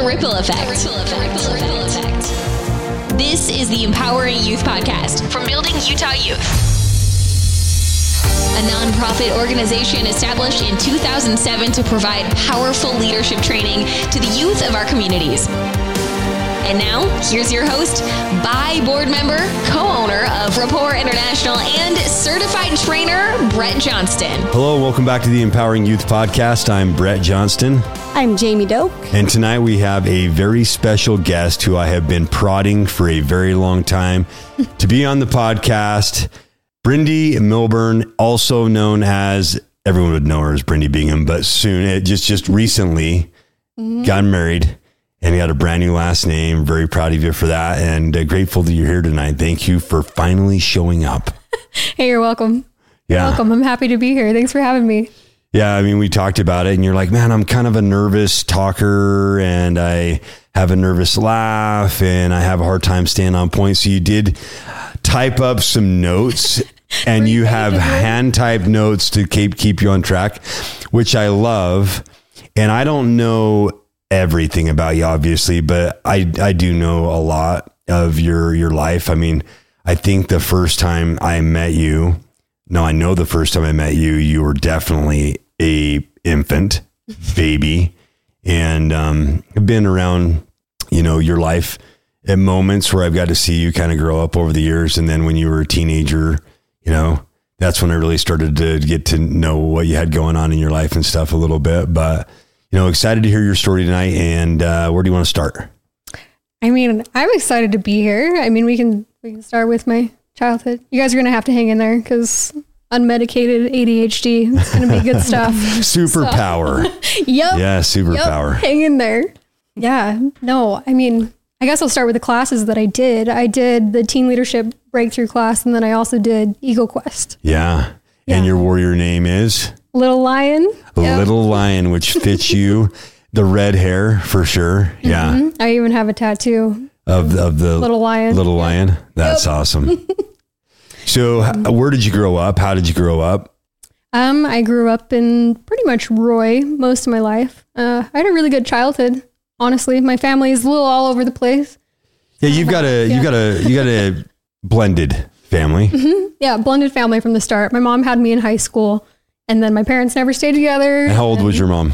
The Ripple Effect. This is the Empowering Youth Podcast from Building Utah Youth, a nonprofit organization established in 2007 to provide powerful leadership training to the youth of our communities. And now, here's your host, board member, co-owner of Rapport International, and certified trainer, Brett Johnston. Hello, welcome back to the Empowering Youth Podcast. I'm Brett Johnston. I'm Jamie Doak. And tonight we have a very special guest who I have been prodding for a very long time to be on the podcast. Brindy Milburn, also known as, everyone would know her as Brindy Bingham, but soon, just recently got married. And you got a brand new last name. Very proud of you for that. And grateful that you're here tonight. Thank you for finally showing up. Hey, you're welcome. Yeah. You're welcome. I'm happy to be here. Thanks for having me. Yeah. I mean, we talked about it and you're like, man, I'm kind of a nervous talker and I have a nervous laugh and I have a hard time staying on point. So you did type up some notes and you have hand typed notes to keep you on track, which I love. And I don't know everything about you, obviously, but I do know a lot of your life. I mean, I think the first time I met you, you were definitely a infant baby, and I've been around, your life at moments where I've got to see you kind of grow up over the years. And then when you were a teenager, that's when I really started to get to know what you had going on in your life and stuff a little bit. But excited to hear your story tonight. And where do you want to start? I mean, I'm excited to be here. I mean, we can start with my childhood. You guys are going to have to hang in there because unmedicated ADHD, it's going to be good stuff. Superpower. Yep. Yeah, superpower. Hang in there. Yeah. No, I mean, I guess I'll start with the classes that I did. I did the Teen Leadership Breakthrough class, and then I also did Eagle Quest. Yeah. And your warrior name is? Little Lion. Little Lion, which fits you. The red hair for sure. Yeah. Mm-hmm. I even have a tattoo of the Little Lion. Little Lion. That's awesome. So where did you grow up? How did you grow up? I grew up in pretty much Roy most of my life. I had a really good childhood. Honestly, my family is a little all over the place. Yeah, you got a blended family. Mm-hmm. Yeah, blended family from the start. My mom had me in high school. And then my parents never stayed together. And how old was your mom?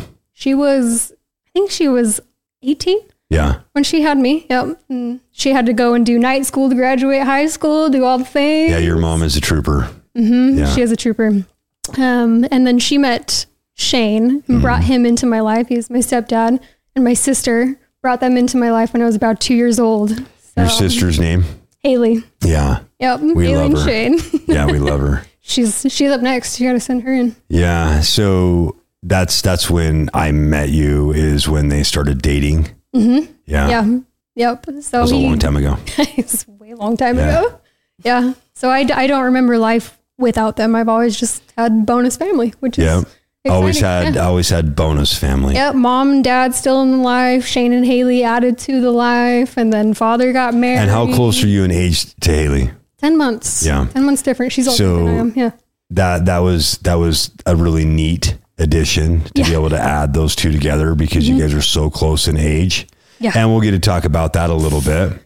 I think she was 18. Yeah. When she had me. Yep. And she had to go and do night school to graduate high school, do all the things. Yeah, your mom is a trooper. Mm-hmm. Yeah. She is a trooper. And then she met Shane and brought him into my life. He was my stepdad. And my sister brought them into my life when I was about 2 years old. So, your sister's name? Haley. Yeah. Yep. We Haley love her. And Shane. Yeah, we love her. She's up next. You got to send her in. Yeah. So that's when I met you, is when they started dating. Mm-hmm. Yeah. Yeah. Yep. So that was a long time ago. It's a way long time ago. Yeah. So I don't remember life without them. I've always just had bonus family, which is exciting. Always had bonus family. Yep. Mom and dad still in life. Shane and Haley added to the life, and then father got married. And how close are you in age to Haley? 10 months. Yeah. 10 months different. She's older than I am. Yeah. That was a really neat addition to be able to add those two together, because you guys are so close in age. Yeah. And we'll get to talk about that a little bit.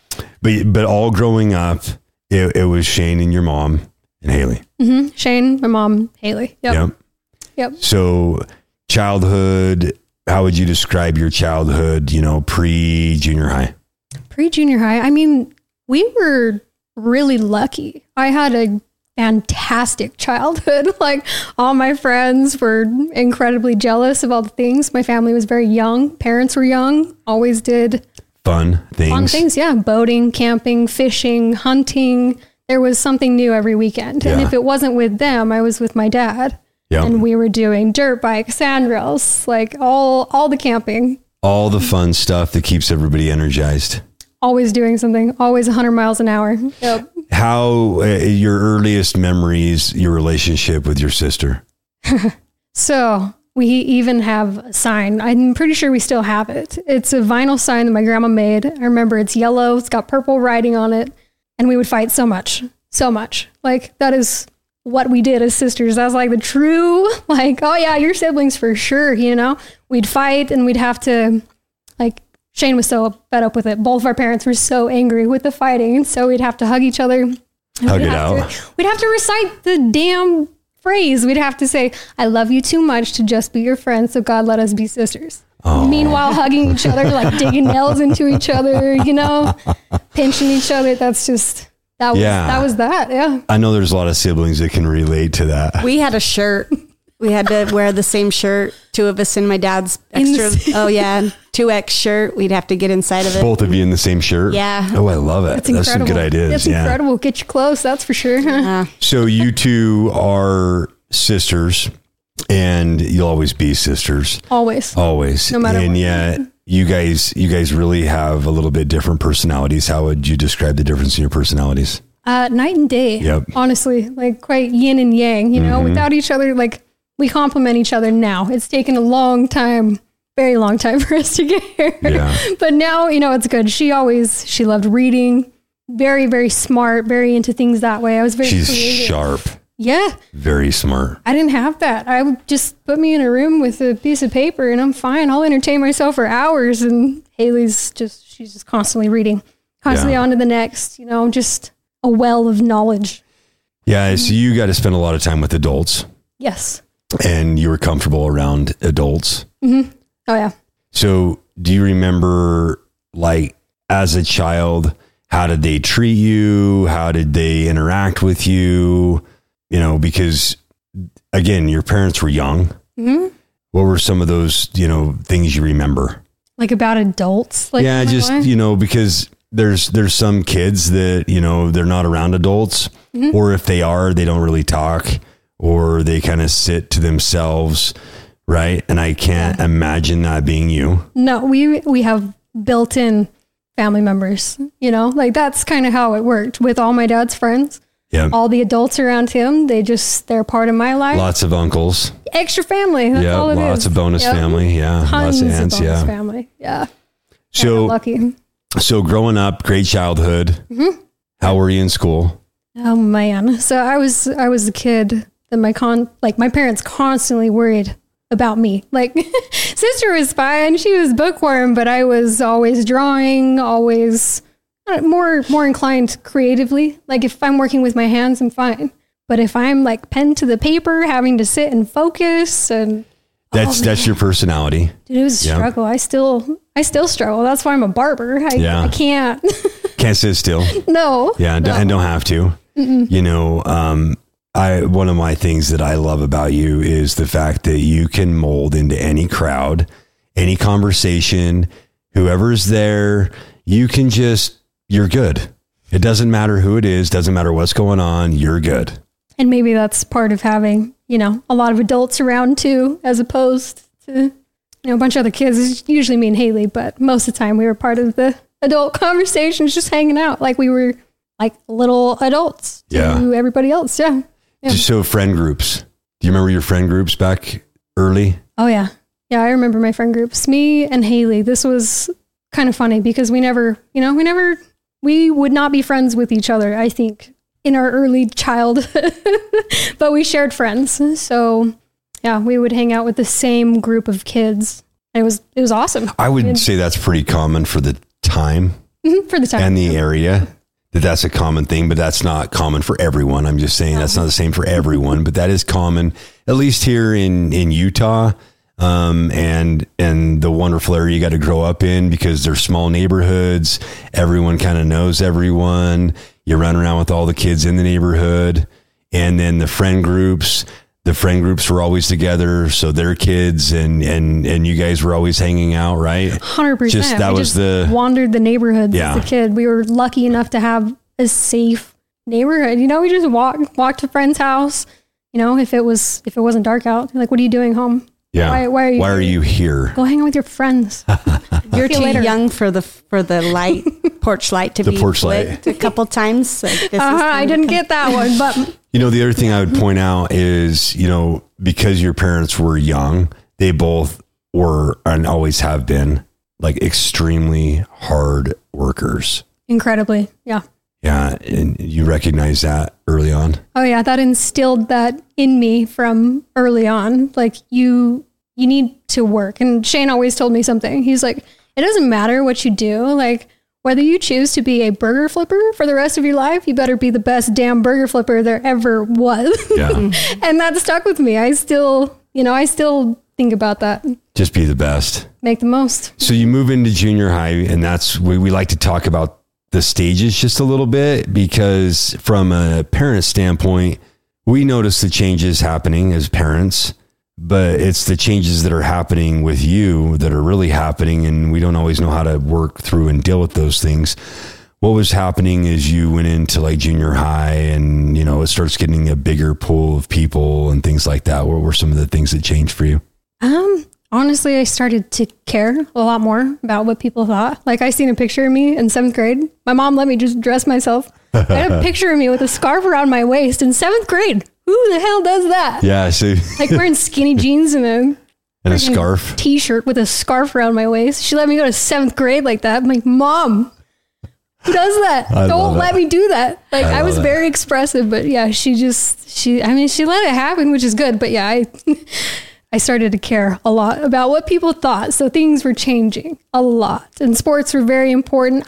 But all growing up, it was Shane and your mom and Haley. Mm-hmm. Shane, my mom, Haley. Yep. So childhood, how would you describe your childhood, pre-junior high? Pre-junior high. I mean, we were really lucky. I had a fantastic childhood. Like, all my friends were incredibly jealous of all the things. My family was very young. Parents were young. Always did fun things. Yeah. Boating, camping, fishing, hunting. There was something new every weekend. And if it wasn't with them, I was with my dad. Yeah. And we were doing dirt bikes, sandrails, like all the camping. All the fun stuff that keeps everybody energized. Always doing something, always 100 miles an hour. Yep. How, your earliest memories, your relationship with your sister? So we even have a sign. I'm pretty sure we still have it. It's a vinyl sign that my grandma made. I remember it's yellow. It's got purple writing on it. And we would fight so much. Like, that is what we did as sisters. That was like the true, like, oh yeah, your siblings for sure. We'd fight and we'd have to like Shane was so fed up with it. Both of our parents were so angry with the fighting. And so we'd have to hug each other. Hug it out. We'd have to recite the damn phrase. We'd have to say, I love you too much to just be your friend. So God, let us be sisters. Oh. Meanwhile, hugging each other, like digging nails into each other, pinching each other. That's just, that was that. Yeah. I know there's a lot of siblings that can relate to that. We had a shirt. We had to wear the same shirt. Two of us in my dad's extra, 2X shirt. We'd have to get inside of it. Both of you in the same shirt? Yeah. Oh, I love it. That's some good ideas. That's incredible. Get you close. That's for sure. So you two are sisters and you'll always be sisters. Always. No matter what. And yet you guys really have a little bit different personalities. How would you describe the difference in your personalities? Night and day. Yep. Honestly, like quite yin and yang, without each other, like we complement each other now. It's taken a long time, very long time for us to get here. Yeah. But now, it's good. She loved reading, very, very smart, very into things that way. I was very She's creative. Sharp. Yeah. Very smart. I didn't have that. I would just put me in a room with a piece of paper and I'm fine. I'll entertain myself for hours. And Haley's she's just constantly reading, constantly on to the next, just a well of knowledge. Yeah. So you got to spend a lot of time with adults. Yes. And you were comfortable around adults. Mm-hmm. Oh yeah. So do you remember, like, as a child, how did they treat you? How did they interact with you? Because again, your parents were young. Mm-hmm. What were some of those, things you remember? Like about adults? Because there's some kids that, they're not around adults, mm-hmm. or if they are, they don't really talk, or they kind of sit to themselves. Right. And I can't imagine that being you. No, we have built-in family members, like that's kind of how it worked with all my dad's friends. Yeah. All the adults around him, they're part of my life. Lots of uncles. Extra family. That's all it is. Lots of bonus family. Yeah. Tons lots of aunts. Of bonus family. Yeah. So lucky. So growing up, great childhood. Mm-hmm. How were you in school? Oh man. So I was a kid that my parents constantly worried about me. Like sister was fine. She was bookworm, but I was always drawing, always more inclined creatively. Like if I'm working with my hands, I'm fine. But if I'm like pen to the paper, having to sit and focus and that's your personality. Dude, it was a struggle. I still struggle. That's why I'm a barber. I can't sit still. No. Yeah. No. And don't have to. Mm-mm. One of my things that I love about you is the fact that you can mold into any crowd, any conversation, whoever's there, you're good. It doesn't matter who it is, doesn't matter what's going on, you're good. And maybe that's part of having, a lot of adults around too, as opposed to, a bunch of other kids. It's usually me and Haley, but most of the time we were part of the adult conversations, just hanging out like we were like little adults to everybody else. Yeah. So friend groups. Do you remember your friend groups back early? Oh yeah. Yeah. I remember my friend groups, me and Haley. This was kind of funny because we would not be friends with each other, I think, in our early childhood, but we shared friends. So yeah, we would hang out with the same group of kids. It was awesome. I would say that's pretty common for the time. Mm-hmm, for the time. And the area. That's a common thing, but that's not common for everyone. I'm just saying that's not the same for everyone, but that is common, at least here in Utah, and the wonderful area you got to grow up in because they're small neighborhoods. Everyone kind of knows everyone. You run around with all the kids in the neighborhood, and then the friend groups were always together. So their kids and you guys were always hanging out, right? 100%. Wandered the neighborhoods as a kid. We were lucky enough to have a safe neighborhood. We just walked to a friend's house. If it wasn't dark out, like, what are you doing home? Yeah. Why are you here? Go hang out with your friends. You're too young for the light porch light to be lit a couple times. Like, I didn't get that one, but the other thing I would point out is, because your parents were young, they both were and always have been like extremely hard workers. Incredibly. Yeah. Yeah. And you recognize that early on. Oh yeah. That instilled that in me from early on. Like you need to work. And Shane always told me something. He's like, it doesn't matter what you do. Like, whether you choose to be a burger flipper for the rest of your life, you better be the best damn burger flipper there ever was. Yeah. And that stuck with me. I still think about that. Just be the best. Make the most. So you move into junior high, and that's where we like to talk about the stages just a little bit, because from a parent standpoint, we notice the changes happening as parents, but it's the changes that are happening with you that are really happening, and we don't always know how to work through and deal with those things. What was happening as you went into like junior high and, you know, it starts getting a bigger pool of people and things like that? What were some of the things that changed for you? Honestly, I started to care a lot more about what people thought. Like, I seen a picture of me in 7th grade. My mom let me just dress myself. I had a picture of me with a scarf around my waist in 7th grade. Who the hell does that? Yeah. So Like, wearing skinny jeans and a scarf t-shirt with a scarf around my waist. She let me go to 7th grade like that. I'm like, Mom, who does that? Don't let me do that. Like, I was very expressive, but yeah, she let it happen, which is good. But yeah, I started to care a lot about what people thought. So things were changing a lot, and sports were very important.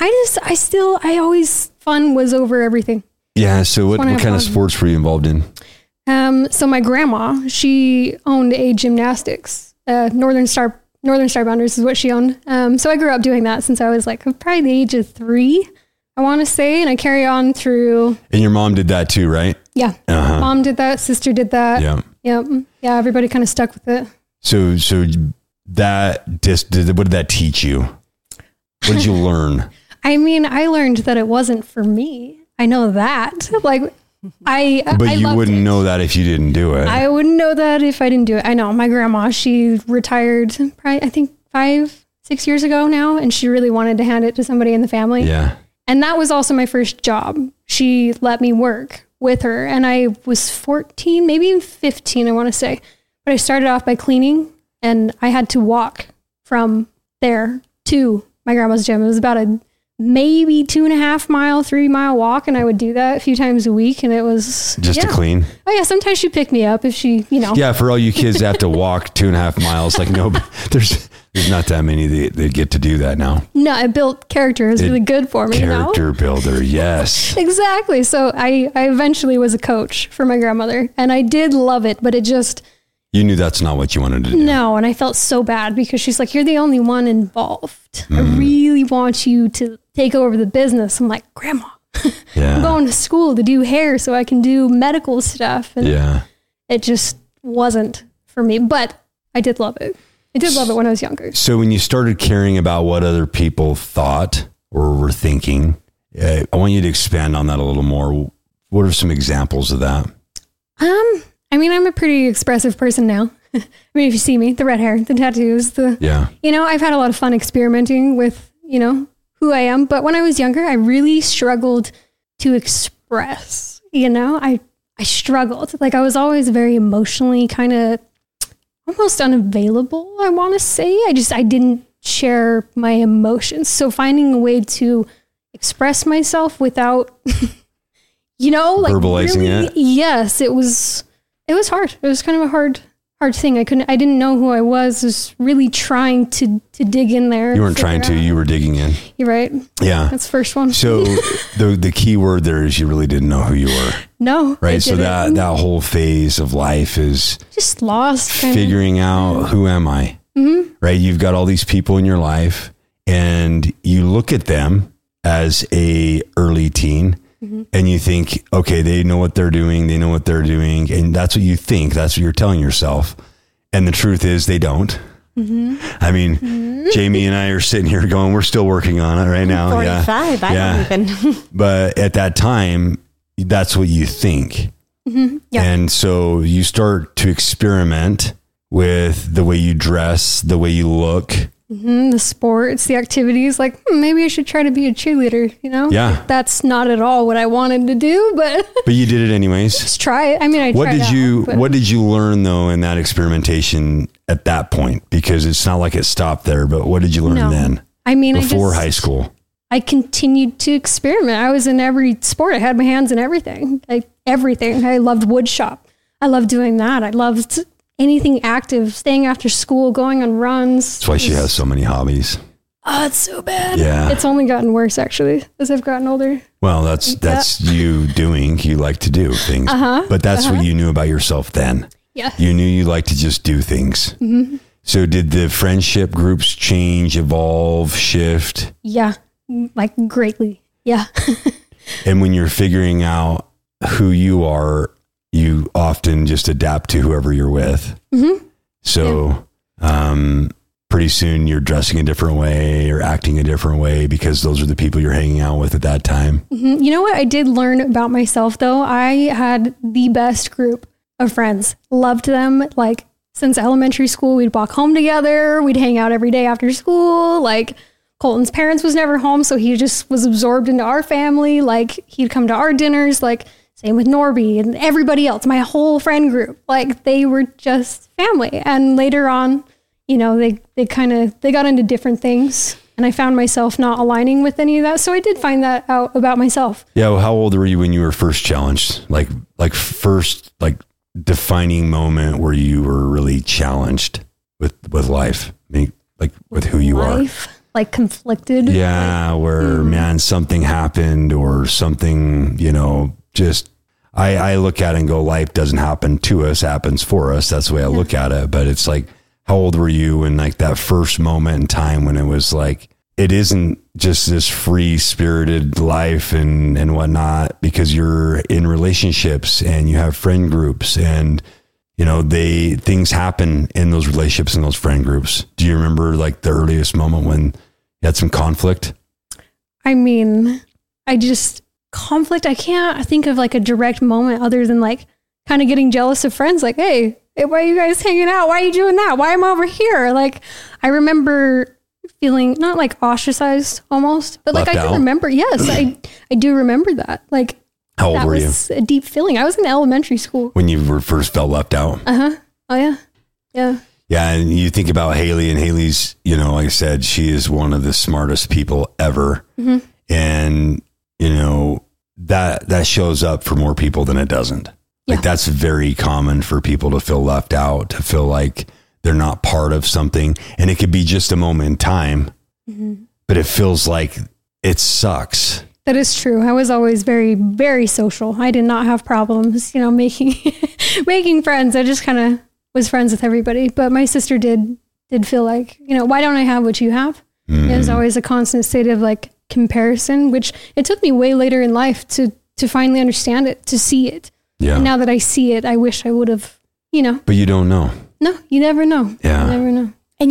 Fun was over everything. Yeah. So what kind of sports were you involved in? So my grandma, she owned a gymnastics, Northern Star Bounders is what she owned. So I grew up doing that since I was like probably the age of 3, I want to say. And I carry on through. And your mom did that too, right? Yeah. Uh-huh. Mom did that. Sister did that. Yeah. Yep. Yeah. Everybody kind of stuck with it. So what did that teach you? What did you learn? I mean, I learned that it wasn't for me. I know that. Like, But you wouldn't know that if you didn't do it. I wouldn't know that if I didn't do it. I know my grandma, she retired probably, I think 5-6 years ago now. And she really wanted to hand it to somebody in the family. Yeah. And that was also my first job. She let me work with her. And I was 14, maybe even 15, I want to say. But I started off by cleaning, and I had to walk from there to my grandma's gym. It was about a maybe 2.5 mile, 3 mile walk. And I would do that a few times a week. And it was just to clean. Oh yeah. Sometimes she'd pick me up if she, Yeah. For all you kids that have to walk 2.5 miles, like there's not that many that get to do that now. No, it built character. It was really good for me. Character builder. Yes. Exactly. So I eventually was a coach for my grandmother, and I did love it, but it just, you knew that's not what you wanted to do. No. And I felt so bad because she's like, you're the only one involved. I really want you to take over the business. I'm like, Grandma, I'm going to school to do hair so I can do medical stuff. And it just wasn't for me, but I did love it. I did love it when I was younger. So when you started caring about what other people thought or were thinking, I want you to expand on that a little more. What are some examples of that? I mean, I'm a pretty expressive person now. I mean, if you see me, the red hair, the tattoos, I've had a lot of fun experimenting with, who I am. But when I was younger, I really struggled to express, I struggled. Like, I was always very emotionally kind of almost unavailable, I want to say. I didn't share my emotions. So finding a way to express myself without, verbalizing really, it. Yes, it was hard. It was kind of a hard thing. I didn't know who I was really trying to dig in there. You weren't trying to, you were digging in. You're right. Yeah. That's the first one. So the key word there is you really didn't know who you were. No. Right. So that whole phase of life is just lost. Figuring out who am I? Mm-hmm. Right. You've got all these people in your life and you look at them as a early teen. And you think, okay, they know what they're doing. They know what they're doing. And that's what you think. That's what you're telling yourself. And the truth is they don't. Mm-hmm. I mean, Jamie and I are sitting here going, we're still working on it right now. 45. I don't even. But at that time, that's what you think. Mm-hmm. Yeah. And so you start to experiment with the way you dress, the way you look. The sports, the activities, like maybe I should try to be a cheerleader, Yeah. Like, that's not at all what I wanted to do, but you did it anyways. Just try it. I mean, what did you learn though in that experimentation at that point? Because it's not like it stopped there, but what did you learn then? I mean, before high school, I continued to experiment. I was in every sport. I had my hands in everything, everything. I loved wood shop. I loved doing that. I loved anything active, staying after school, going on runs. That's why she has so many hobbies. Oh, it's so bad. Yeah. It's only gotten worse, actually, as I've gotten older. Well, that's you doing, you like to do things, but that's what you knew about yourself then. Yeah. You knew you like to just do things. Mm-hmm. So did the friendship groups change, evolve, shift? Yeah, like greatly. Yeah. And when you're figuring out who you are, you often just adapt to whoever you're with. Mm-hmm. So, pretty soon you're dressing a different way or acting a different way because those are the people you're hanging out with at that time. Mm-hmm. You know what I did learn about myself though? I had the best group of friends. Loved them. Like since elementary school, we'd walk home together. We'd hang out every day after school. Like Colton's parents was never home, so he just was absorbed into our family. Like he'd come to our dinners. Like same with Norby and everybody else, my whole friend group. Like they were just family. And later on, you know, they got into different things, and I found myself not aligning with any of that. So I did find that out about myself. Yeah. Well, how old were you when you were first challenged? Like first defining moment where you were really challenged with life, I mean, like with who you are. Like conflicted. Yeah. Where man, something happened or something, you know, just I look at it and go, life doesn't happen to us, happens for us. That's the way I look at it. But it's like, how old were you in like that first moment in time when it was like, it isn't just this free spirited life and whatnot, because you're in relationships and you have friend groups and, you know, things happen in those relationships and those friend groups. Do you remember like the earliest moment when you had some conflict? I mean, conflict, I can't think of like a direct moment other than like kind of getting jealous of friends. Like, hey, why are you guys hanging out? Why are you doing that? Why am I over here? Like, I remember feeling not like ostracized almost, but like I do remember. Yes, I do remember that. Like, how old were you? That was a deep feeling. I was in elementary school. When you first felt left out? Oh, yeah. Yeah. Yeah. And you think about Haley, and Haley's, you know, like I said, she is one of the smartest people ever. Mm-hmm. And, you know, that shows up for more people than it doesn't. Like that's very common for people to feel left out, to feel like they're not part of something. And it could be just a moment in time, but it feels like it sucks. That is true. I was always very, very social. I did not have problems, you know, making friends. I just kind of was friends with everybody. But my sister did feel like, you know, why don't I have what you have? Mm. It was always a constant state of like comparison, which it took me way later in life to finally understand it, to see it. Yeah. And now that I see it, I wish I would have, you know. But you don't know. No, you never know. Yeah. You never know. And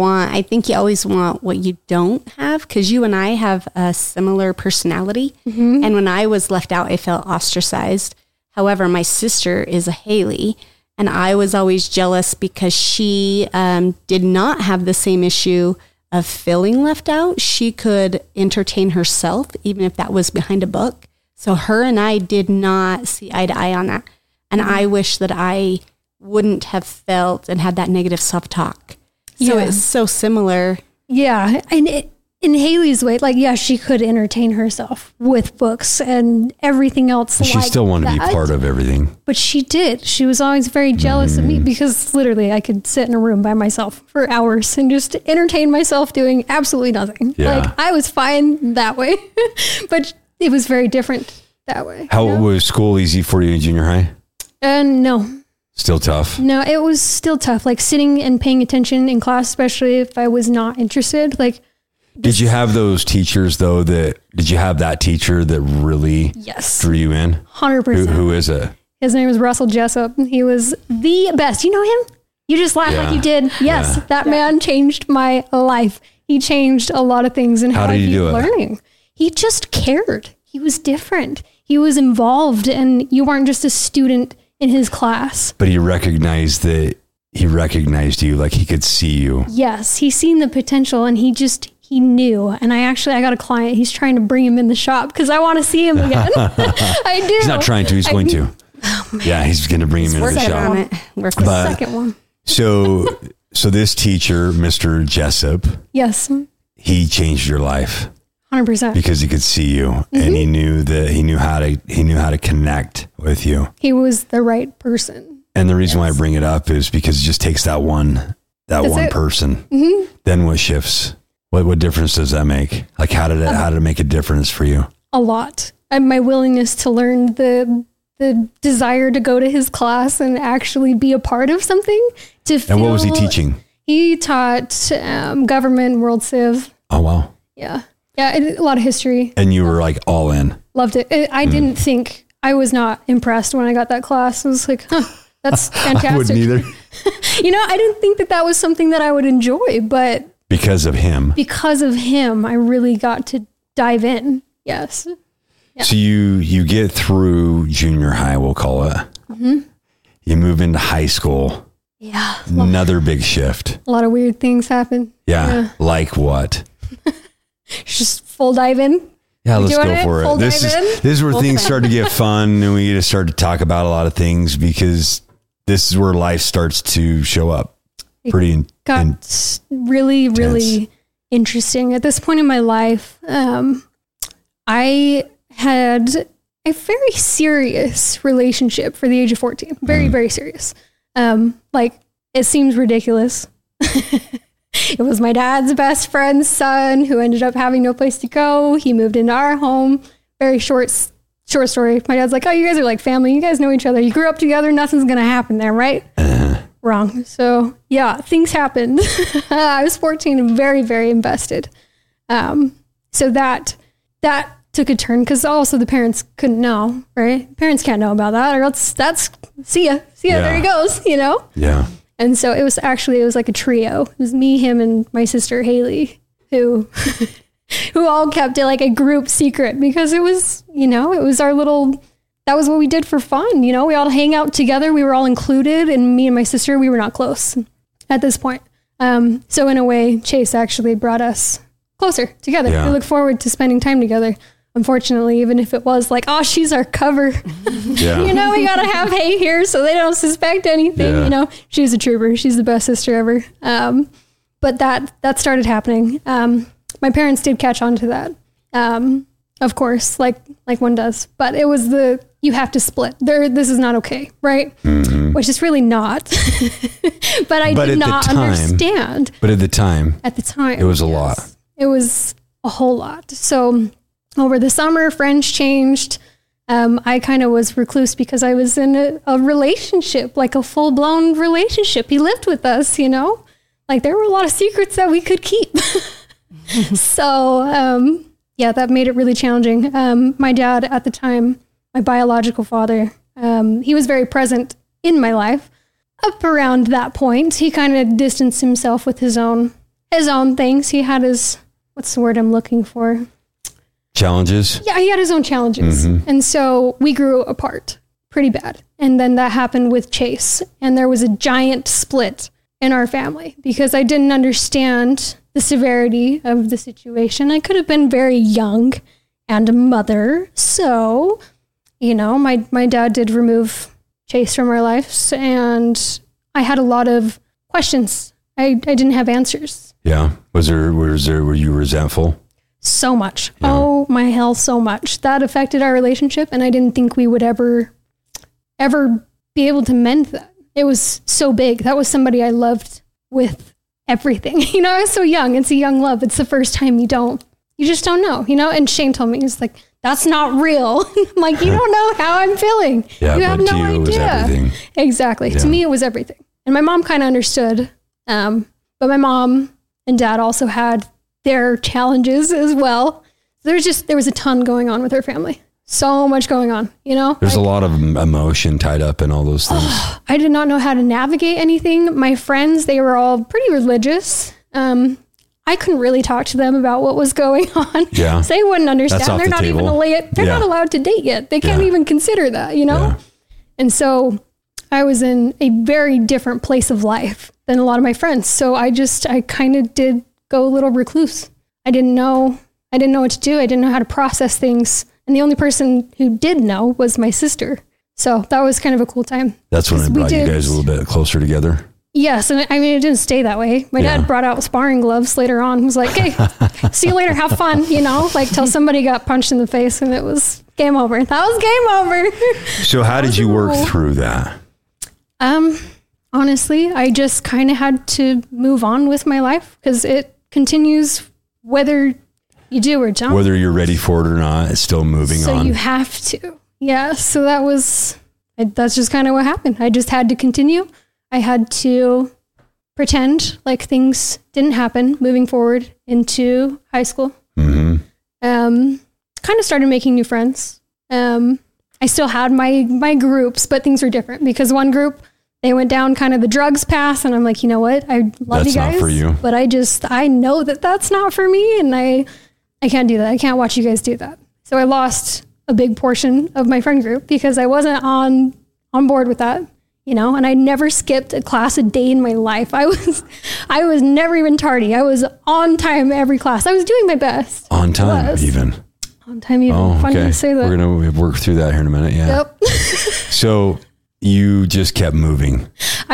I think you always want what you don't have, because you and I have a similar personality. Mm-hmm. And when I was left out, I felt ostracized. However, my sister is a Haley, and I was always jealous because she did not have the same issue of feeling left out. She could entertain herself, even if that was behind a book. So her and I did not see eye to eye on that. And I wish that I wouldn't have felt and had that negative self-talk. So it's so similar. Yeah. And in Haley's way, like, yeah, she could entertain herself with books and everything else. She still wanted to be part of everything. But she did. She was always very jealous of me, because literally I could sit in a room by myself for hours and just entertain myself doing absolutely nothing. Yeah. Like I was fine that way, but it was very different that way. How was school easy for you in junior high? No. Still tough? No, it was still tough. Like sitting and paying attention in class, especially if I was not interested. Like, did you have those teachers though? Did you have that teacher that really drew you in? 100%. Who is it? His name was Russell Jessup. He was the best. You know him? You just laugh like you did. Yes, that man changed my life. He changed a lot of things in how I view learning. He just cared. He was different. He was involved, and you weren't just a student in his class. But he recognized you, like he could see you. Yes, he seen the potential, and he knew. And I got a client. He's trying to bring him in the shop because I want to see him again. I do. He's not trying to. He's going to. Oh, yeah, he's going to bring him in the shop. Work the second one. So this teacher, Mr. Jessup. Yes. He changed your life. 100%. Because he could see you, and he knew how to connect with you. He was the right person. And the reason why I bring it up is because it just takes that one person. Mm-hmm. Then what shifts? What difference does that make? Like, how did it make a difference for you? A lot. And my willingness to learn, the desire to go to his class and actually be a part of something. And what was he teaching? He taught government, world civ. Oh, wow. Yeah. Yeah, a lot of history. And you were like all in. Loved it. I didn't think, I was not impressed when I got that class. I was like, that's fantastic. I wouldn't either. I didn't think that was something that I would enjoy, but because of him, I really got to dive in. Yes. Yeah. So you get through junior high, we'll call it. Mm-hmm. You move into high school. Yeah. Another big shift. A lot of weird things happen. Yeah. Like what? Just full dive in. Yeah, let's go for it. This is where things start to get fun, and we just start to talk about a lot of things, because this is where life starts to show up. Got really, really interesting. At this point in my life, I had a very serious relationship for the age of 14. Very, very serious. Like, it seems ridiculous. It was my dad's best friend's son who ended up having no place to go. He moved into our home. Very short story. My dad's like, oh, you guys are like family. You guys know each other. You grew up together. Nothing's going to happen there, right? Wrong. So yeah, things happened. I was 14 and very, very invested. So that took a turn, because also the parents couldn't know, right? Parents can't know about that, or else that's see ya, there he goes, Yeah. And so it was like a trio. It was me, him, and my sister Haley, who all kept it like a group secret, because it was, it was our little, that was what we did for fun. We all hang out together. We were all included, and me and my sister, we were not close at this point. So in a way, Chase actually brought us closer together. Yeah. We look forward to spending time together. Unfortunately, even if it was like, oh, she's our cover, yeah. We got to have Hay here so they don't suspect anything, She's a trooper. She's the best sister ever. But that started happening. My parents did catch on to that. Of course, like one does, but it was you have to split. This is not okay, right? Mm-hmm. Which is really not. But I did not understand. But at the time, it was a lot. It was a whole lot. So over the summer, friends changed. I kind of was recluse because I was in a relationship, like a full-blown relationship. He lived with us, like there were a lot of secrets that we could keep. So, yeah, that made it really challenging. My dad at the time, my biological father, he was very present in my life. Up around that point, he kind of distanced himself with his own things. He had what's the word I'm looking for? Challenges? Yeah, he had his own challenges. Mm-hmm. And so we grew apart pretty bad. And then that happened with Chase. And there was a giant split in our family because I didn't understand the severity of the situation. I could have been very young and a mother. So, my dad did remove Chase from our lives, and I had a lot of questions. I didn't have answers. Yeah. Were you resentful? So much. Yeah. Oh my hell, so much. That affected our relationship, and I didn't think we would ever be able to mend that. It was so big. That was somebody I loved with everything. I was so young. It's a young love. It's the first time you just don't know, and Shane told me, he's like, that's not real. I'm like, you don't know how I'm feeling. Yeah, you have no idea. It was everything. Exactly. Yeah. To me, it was everything. And my mom kind of understood. But my mom and dad also had their challenges as well. There was a ton going on with our family. So much going on, There's a lot of emotion tied up in all those things. I did not know how to navigate anything. My friends, they were all pretty religious. I couldn't really talk to them about what was going on. Yeah. They wouldn't understand. They're not even not allowed to date yet. They can't even consider that, Yeah. And so I was in a very different place of life than a lot of my friends. So I kind of did go a little recluse. I didn't know what to do. I didn't know how to process things. And the only person who did know was my sister. So that was kind of a cool time. That's when it brought you guys a little bit closer together. Yes. And I mean, it didn't stay that way. My dad brought out sparring gloves later on. He was like, hey, see you later. Have fun, till somebody got punched in the face and it was game over. That was game over. So how did you work through that? Honestly, I just kind of had to move on with my life because it continues whether you do or don't. Whether you're ready for it or not, it's still moving so on. You have to. Yeah. So that's just kind of what happened. I just had to continue. I had to pretend like things didn't happen moving forward into high school. Mm-hmm. Kind of started making new friends. I still had my groups, but things were different because one group, they went down kind of the drugs path, and I'm like, you know what? I love That's you guys, not for you. but I know that that's not for me, and I can't do that. I can't watch you guys do that. So I lost a big portion of my friend group because I wasn't on board with that, and I never skipped a class a day in my life. I was never even tardy. I was on time every class. I was doing my best. On time, even. On time, even. Oh, Funny okay. to say that. We're going to work through that here in a minute. Yeah. Yep. So you just kept moving.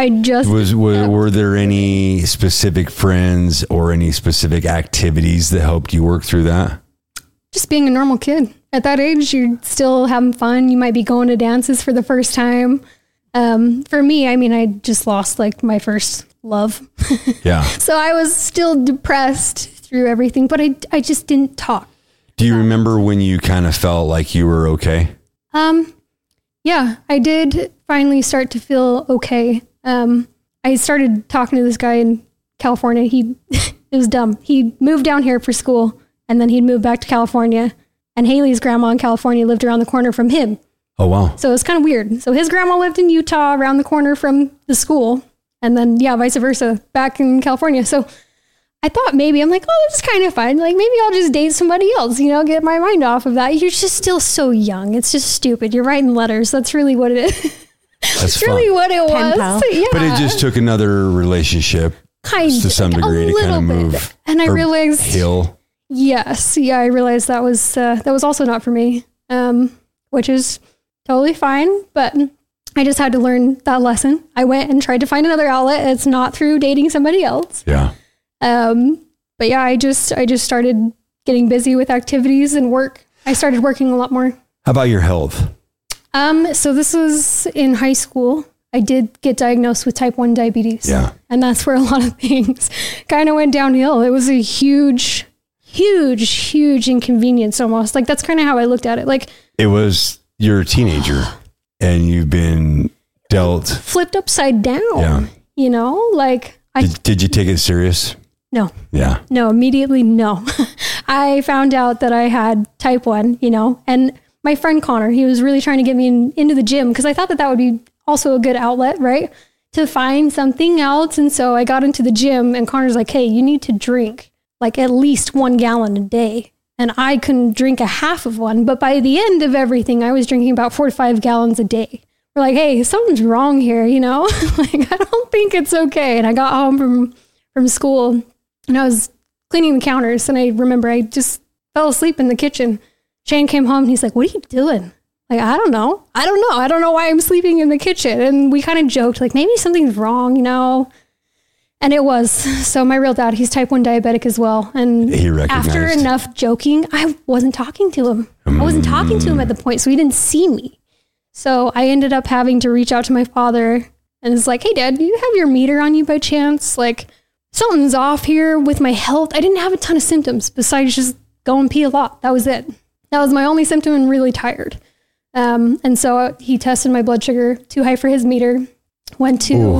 Were there any specific friends or any specific activities that helped you work through that? Just being a normal kid. At that age, you're still having fun. You might be going to dances for the first time. For me, I just lost like my first love. Yeah. So I was still depressed through everything, but I just didn't talk. Do you remember when you kind of felt like you were okay? Yeah, I did finally start to feel okay. I started talking to this guy in California. It was dumb. He moved down here for school, and then he'd moved back to California, and Haley's grandma in California lived around the corner from him. Oh, wow. So it was kind of weird. So his grandma lived in Utah around the corner from the school, and then, vice versa, back in California. So I thought I'm like, oh, this is kind of fun. Like, maybe I'll just date somebody else, get my mind off of that. You're just still so young. It's just stupid. You're writing letters. That's really what it is. That's really what it was. Yeah. But it just took another relationship to some degree to kind of move. And I realized, heal. Yes. Yeah. I realized that was also not for me, which is totally fine. But I just had to learn that lesson. I went and tried to find another outlet. It's not through dating somebody else. Yeah. But yeah, I just started getting busy with activities and work. I started working a lot more. How about your health? So this was in high school. I did get diagnosed with type 1 diabetes. Yeah. And that's where a lot of things kind of went downhill. It was a huge inconvenience almost. Like, that's kind of how I looked at it. Like, you're a teenager and you've been dealt. Flipped upside down. Yeah. Did you take it serious? No. Yeah. No, immediately no. I found out that I had type 1, and my friend Connor, he was really trying to get me into the gym because I thought that would be also a good outlet, right? To find something else. And so I got into the gym, and Connor's like, hey, you need to drink like at least 1 gallon a day. And I couldn't drink a half of one. But by the end of everything, I was drinking about 4 to 5 gallons a day. We're like, hey, something's wrong here, Like, I don't think it's okay. And I got home from school, and I was cleaning the counters, and I remember I just fell asleep in the kitchen. Shane came home, and he's like, what are you doing? Like, I don't know. I don't know why I'm sleeping in the kitchen. And we kind of joked, like, maybe something's wrong, And it was. So my real dad, he's type 1 diabetic as well. And he recognized. After enough joking, I wasn't talking to him. I wasn't talking to him at the point, so he didn't see me. So I ended up having to reach out to my father, and it's like, hey, Dad, do you have your meter on you by chance? Like, something's off here with my health. I didn't have a ton of symptoms besides just go and pee a lot. That was it. That was my only symptom, and really tired. And so he tested my blood sugar, too high for his meter. Went to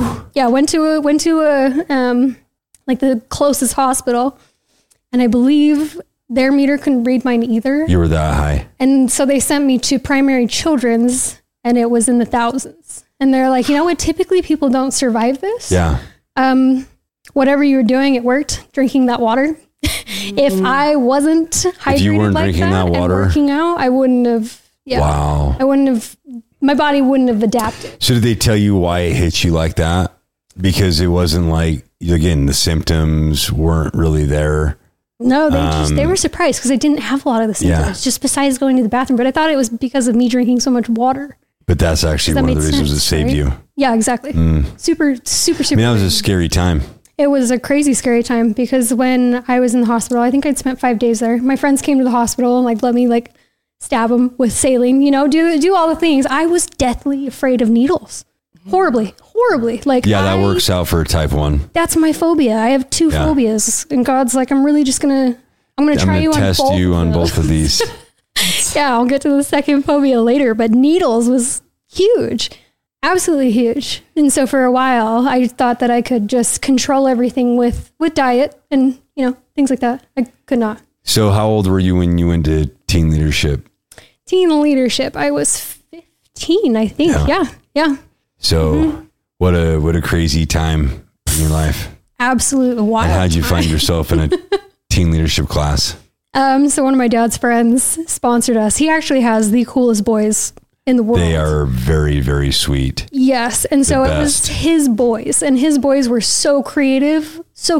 like the closest hospital, and I believe their meter couldn't read mine either. You were that high. And so they sent me to Primary Children's, and it was in the thousands. And they're like, you know what? Typically people don't survive this. Yeah. Whatever you were doing, it worked. Drinking that water. If I wasn't hydrated, if you weren't like drinking that water and working out, I wouldn't have. Yeah. Wow. I wouldn't have. My body wouldn't have adapted. So did they tell you why it hit you like that? Because it wasn't like, again, the symptoms weren't really there. No, they were surprised because I didn't have a lot of the symptoms, just besides going to the bathroom. But I thought it was because of me drinking so much water. But that's actually one of the reasons it saved you. Yeah, exactly. Super. I mean, that was a scary time. It was a crazy, scary time because when I was in the hospital, I think I'd spent 5 days there. My friends came to the hospital and let me stab them with saline, do all the things. I was deathly afraid of needles. Horribly. That works out for type 1. That's my phobia. I have 2 phobias, and God's like, I'm really just going to I'm going to try you on test both. you on both of these. Yeah, I'll get to the second phobia later, but needles was huge. Absolutely huge. And so for a while, I thought that I could just control everything with diet and, things like that. I could not. So how old were you when you went to teen leadership? Teen leadership, I was 15, I think. Yeah. So what a crazy time in your life. Absolute wild. And how'd you find yourself in a teen leadership class? So one of my dad's friends sponsored us. He actually has the coolest boys in the world. They are very, very sweet. Yes. And so it was his boys, and his boys were so creative.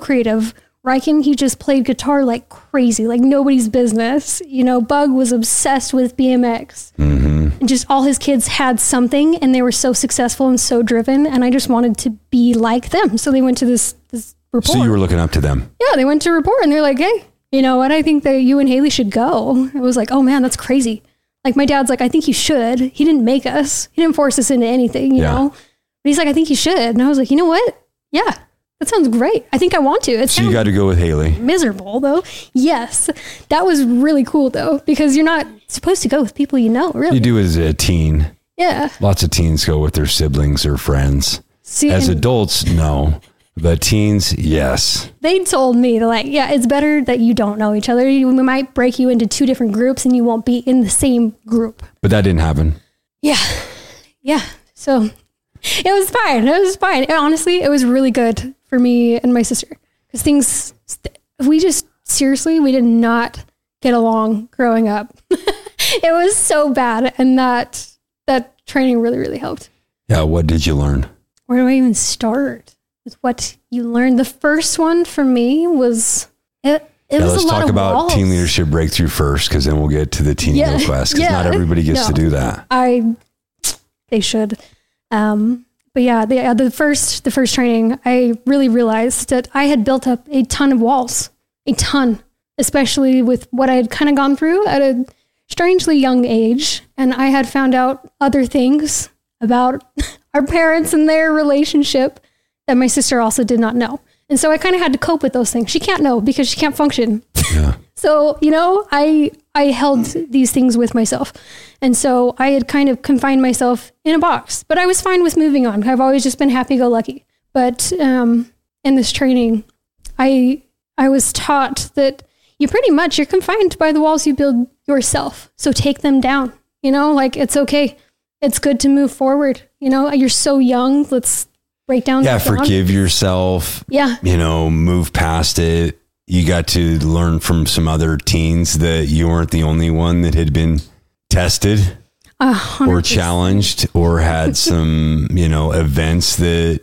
Riken, he just played guitar like crazy, like nobody's business. Bug was obsessed with BMX. Mm-hmm. And just all his kids had something, and they were so successful and so driven. And I just wanted to be like them. So they went to this report. So you were looking up to them? Yeah, they went to report, and they're like, hey, you know what? I think that you and Haley should go. I was like, oh man, that's crazy. Like my dad's like, I think you should. He didn't make us. He didn't force us into anything, you know? But he's like, I think you should. And I was like, you know what? Yeah. That sounds great. I think I want to. So you got to go with Haley. Miserable though. Yes. That was really cool though, because you're not supposed to go with people really. You do as a teen. Yeah. Lots of teens go with their siblings or friends. See, as adults, no. But teens, yes. They told me it's better that you don't know each other. We might break you into two different groups and you won't be in the same group. But that didn't happen. Yeah. Yeah. So it was fine. Honestly, it was really good for me and my sister, because we did not get along growing up. It was so bad. And that training really, really helped. Yeah. What did you learn? Where do I even start with what you learned? The first one for me was, it was a lot of walls. Let's talk about teen leadership breakthrough first, because then we'll get to the teen quest, because not everybody gets to do that. They should. But yeah, the first training, I really realized that I had built up a ton of walls, especially with what I had kind of gone through at a strangely young age. And I had found out other things about our parents and their relationship that my sister also did not know. And so I kind of had to cope with those things. She can't know because she can't function. Yeah. So, I held these things with myself. And so I had kind of confined myself in a box, but I was fine with moving on. I've always just been happy-go-lucky. But in this training, I was taught that you're confined by the walls you build yourself. So take them down, it's okay. It's good to move forward. You're so young. Let's break down. Yeah. Forgive yourself. Yeah. Move past it. You got to learn from some other teens that you weren't the only one that had been tested 100%. Or challenged or had some, events that,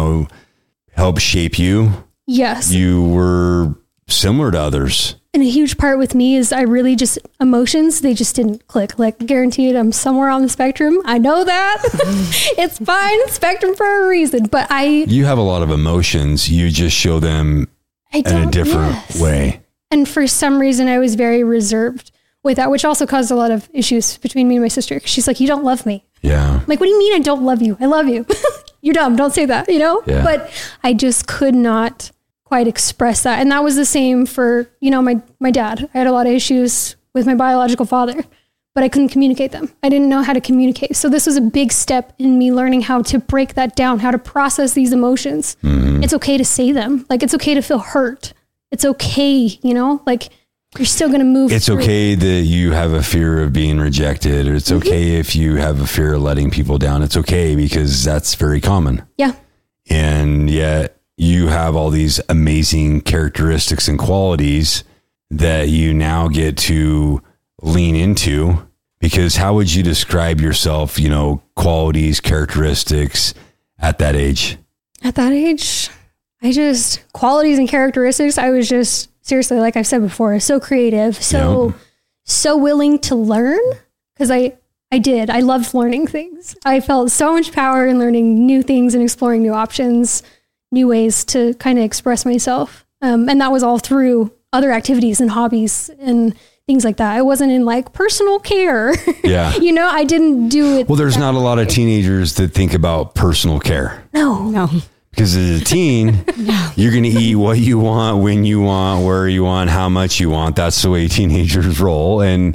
helped shape you. Yes. You were similar to others. And a huge part with me is emotions, they just didn't click. Like, guaranteed, I'm somewhere on the spectrum. I know that. It's fine. Spectrum for a reason. But you have a lot of emotions. You just show them in a different way. And for some reason, I was very reserved with that, which also caused a lot of issues between me and my sister. She's like, you don't love me. Yeah. I'm like, what do you mean I don't love you? I love you. You're dumb. Don't say that, Yeah. But I just could not quite express that. And that was the same for, my dad. I had a lot of issues with my biological father, but I couldn't communicate them. I didn't know how to communicate. So this was a big step in me learning how to break that down, how to process these emotions. Mm-hmm. It's okay to say them. Like, it's okay to feel hurt. It's okay, you're still going to move. It's through. Okay that you have a fear of being rejected, or it's okay if you have a fear of letting people down. It's okay, because that's very common. Yeah. And yet you have all these amazing characteristics and qualities that you now get to lean into, because how would you describe yourself, qualities, characteristics at that age? At that age, qualities and characteristics, I was just, seriously, like I've said before, so creative, so willing to learn, because I loved learning things. I felt so much power in learning new things and exploring new options, new ways to kind of express myself. And that was all through other activities and hobbies and things like that. I wasn't in personal care. Yeah. I didn't do it. Well, there's not a lot of teenagers that think about personal care. No. Because as a teen, you're going to eat what you want, when you want, where you want, how much you want. That's the way teenagers roll. And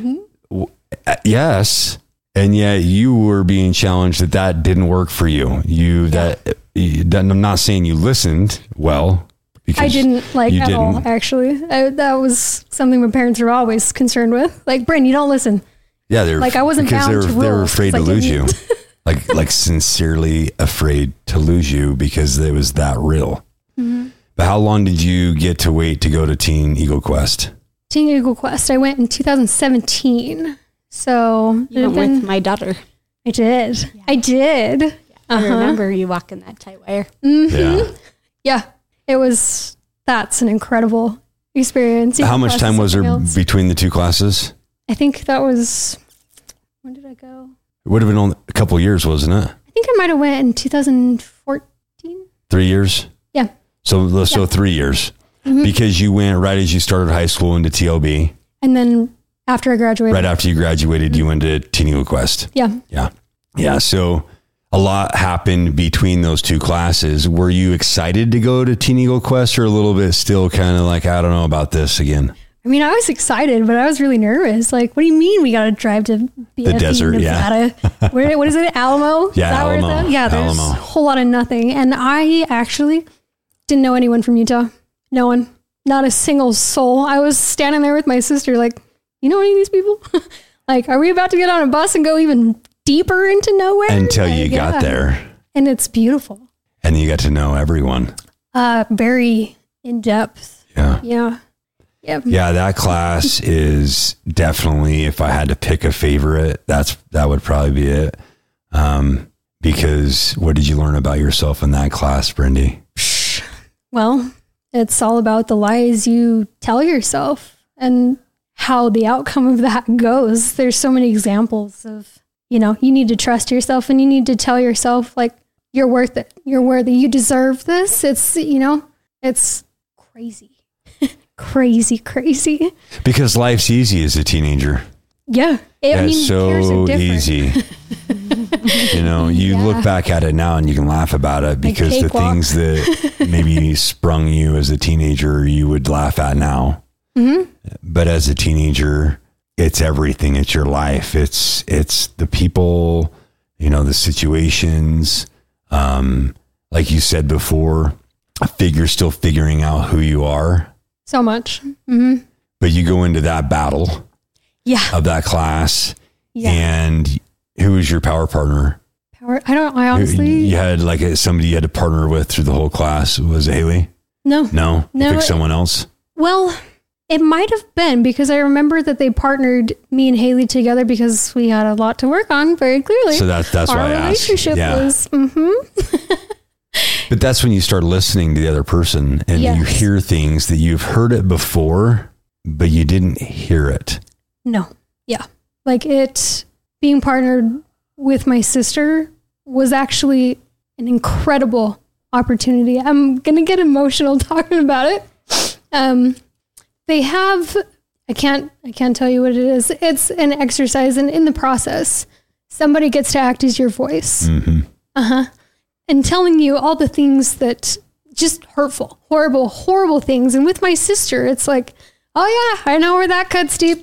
yes. And yet you were being challenged that didn't work for you. I'm not saying you listened well. I didn't at all, actually. That was something my parents were always concerned with. Like, Bryn, you don't listen. Yeah. I wasn't bound to rules. They were afraid to lose you. like sincerely afraid to lose you because it was that real. Mm-hmm. But how long did you get to wait to go to Teen Eagle Quest? Teen Eagle Quest. I went in 2017. So you went with my daughter. I did. Yeah. I did. Yeah. I remember you walking that tight wire. Mm-hmm. Yeah. That's an incredible experience. How much time was there between the two classes? I think that was, when did I go? It would have been only a couple of years, wasn't it? I think I might have went in 2014. 3 years? Yeah. So 3 years. Mm-hmm. Because you went right as you started high school into TLB. And then after I graduated. Right after you graduated, you went to Teen Eagle Quest. Yeah. Yeah. Yeah. So a lot happened between those two classes. Were you excited to go to Teen Eagle Quest or a little bit still kind of like, I don't know about this again? I mean, I was excited, but I was really nervous. Like, what do you mean we got to drive to the desert, Nevada? Yeah. What is it? Alamo? Yeah, Alamo. Yeah, there's a whole lot of nothing. And I actually didn't know anyone from Utah. No one. Not a single soul. I was standing there with my sister like, you know any of these people? Like, are we about to get on a bus and go even deeper into nowhere? Until you got there. And it's beautiful. And you got to know everyone. Very in depth. Yeah. Yeah. Yep. Yeah, that class is definitely, if I had to pick a favorite, that would probably be it. Because what did you learn about yourself in that class, Brindy? Well, it's all about the lies you tell yourself and how the outcome of that goes. There's so many examples of, you need to trust yourself and you need to tell yourself like, you're worth it. You're worthy. You deserve this. It's, it's crazy. Crazy. Because life's easy as a teenager. Yeah. It's so easy. You look back at it now and you can laugh about it because the things that maybe sprung you as a teenager, you would laugh at now. Mm-hmm. But as a teenager, it's everything. It's your life. It's the people, the situations. Like you said before, you're still figuring out who you are. So much. Mm-hmm. But you go into that battle of that class. Yeah. And who was your power partner? I honestly. You had like somebody you had to partner with through the whole class. Was it Haley? No. You picked someone else? Well, it might have been because I remember that they partnered me and Haley together because we had a lot to work on very clearly. So that's why I asked. Our relationship was. Mm-hmm. But that's when you start listening to the other person and you hear things that you've heard it before, but you didn't hear it. No. Yeah. Like being partnered with my sister was actually an incredible opportunity. I'm going to get emotional talking about it. They have, I can't tell you what it is. It's an exercise and in the process, somebody gets to act as your voice. Mm-hmm. Uh-huh. And telling you all the things that just hurtful, horrible things. And with my sister, it's like, oh yeah, I know where that cuts deep.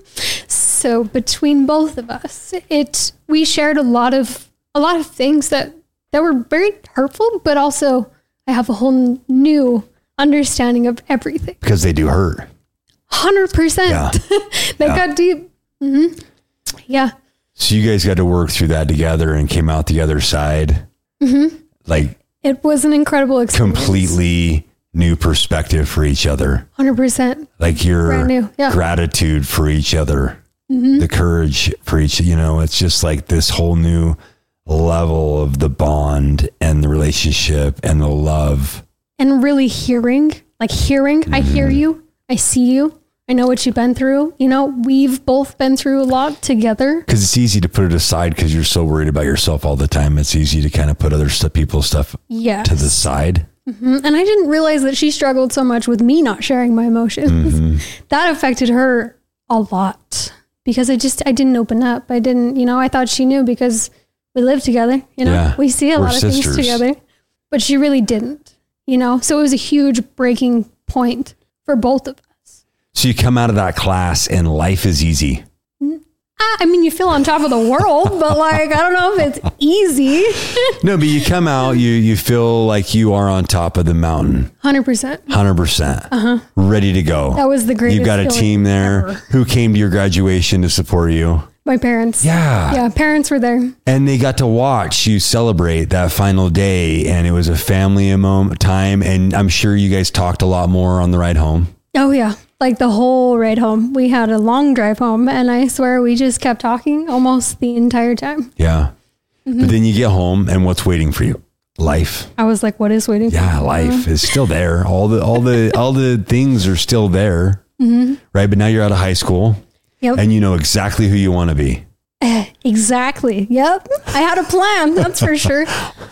So between both of us, we shared a lot of things that were very hurtful, but also I have a whole new understanding of everything. Because they do hurt. 100%. Yeah. They got deep. Mm-hmm. Yeah. So you guys got to work through that together and came out the other side. Mm-hmm. Like it was an incredible experience. Completely new perspective for each other. 100%. Like your gratitude for each other, the courage for each, it's just like this whole new level of the bond and the relationship and the love. And really hearing, I hear you. I see you. I know what you've been through. We've both been through a lot together. Because it's easy to put it aside because you're so worried about yourself all the time. It's easy to kind of put other people's stuff to the side. Mm-hmm. And I didn't realize that she struggled so much with me not sharing my emotions. Mm-hmm. That affected her a lot because I didn't open up. I didn't, I thought she knew because we live together. We see a lot of things together. but she really didn't, you know? So it was a huge breaking point for both of us. So you come out of that class and life is easy. I mean, you feel on top of the world, but like, I don't know if it's easy. No, but you come out, you feel like you are on top of the mountain. 100%. 100%. Ready to go. That was the greatest. You've got a team there. Ever. Who came to your graduation to support you? My parents. Yeah. Yeah, parents were there. And they got to watch you celebrate that final day. And it was a family time. And I'm sure you guys talked a lot more on the ride home. Oh, yeah. Like the whole ride home. We had a long drive home, and I swear we just kept talking almost the entire time. Yeah. But then you get home, and what's waiting for you? Life. I was like, what is waiting for me? Yeah, life is still there. All the things are still there. Right? But now you're out of high school. Yep. And you know exactly who you want to be. Exactly. Yep. I had a plan. That's for sure.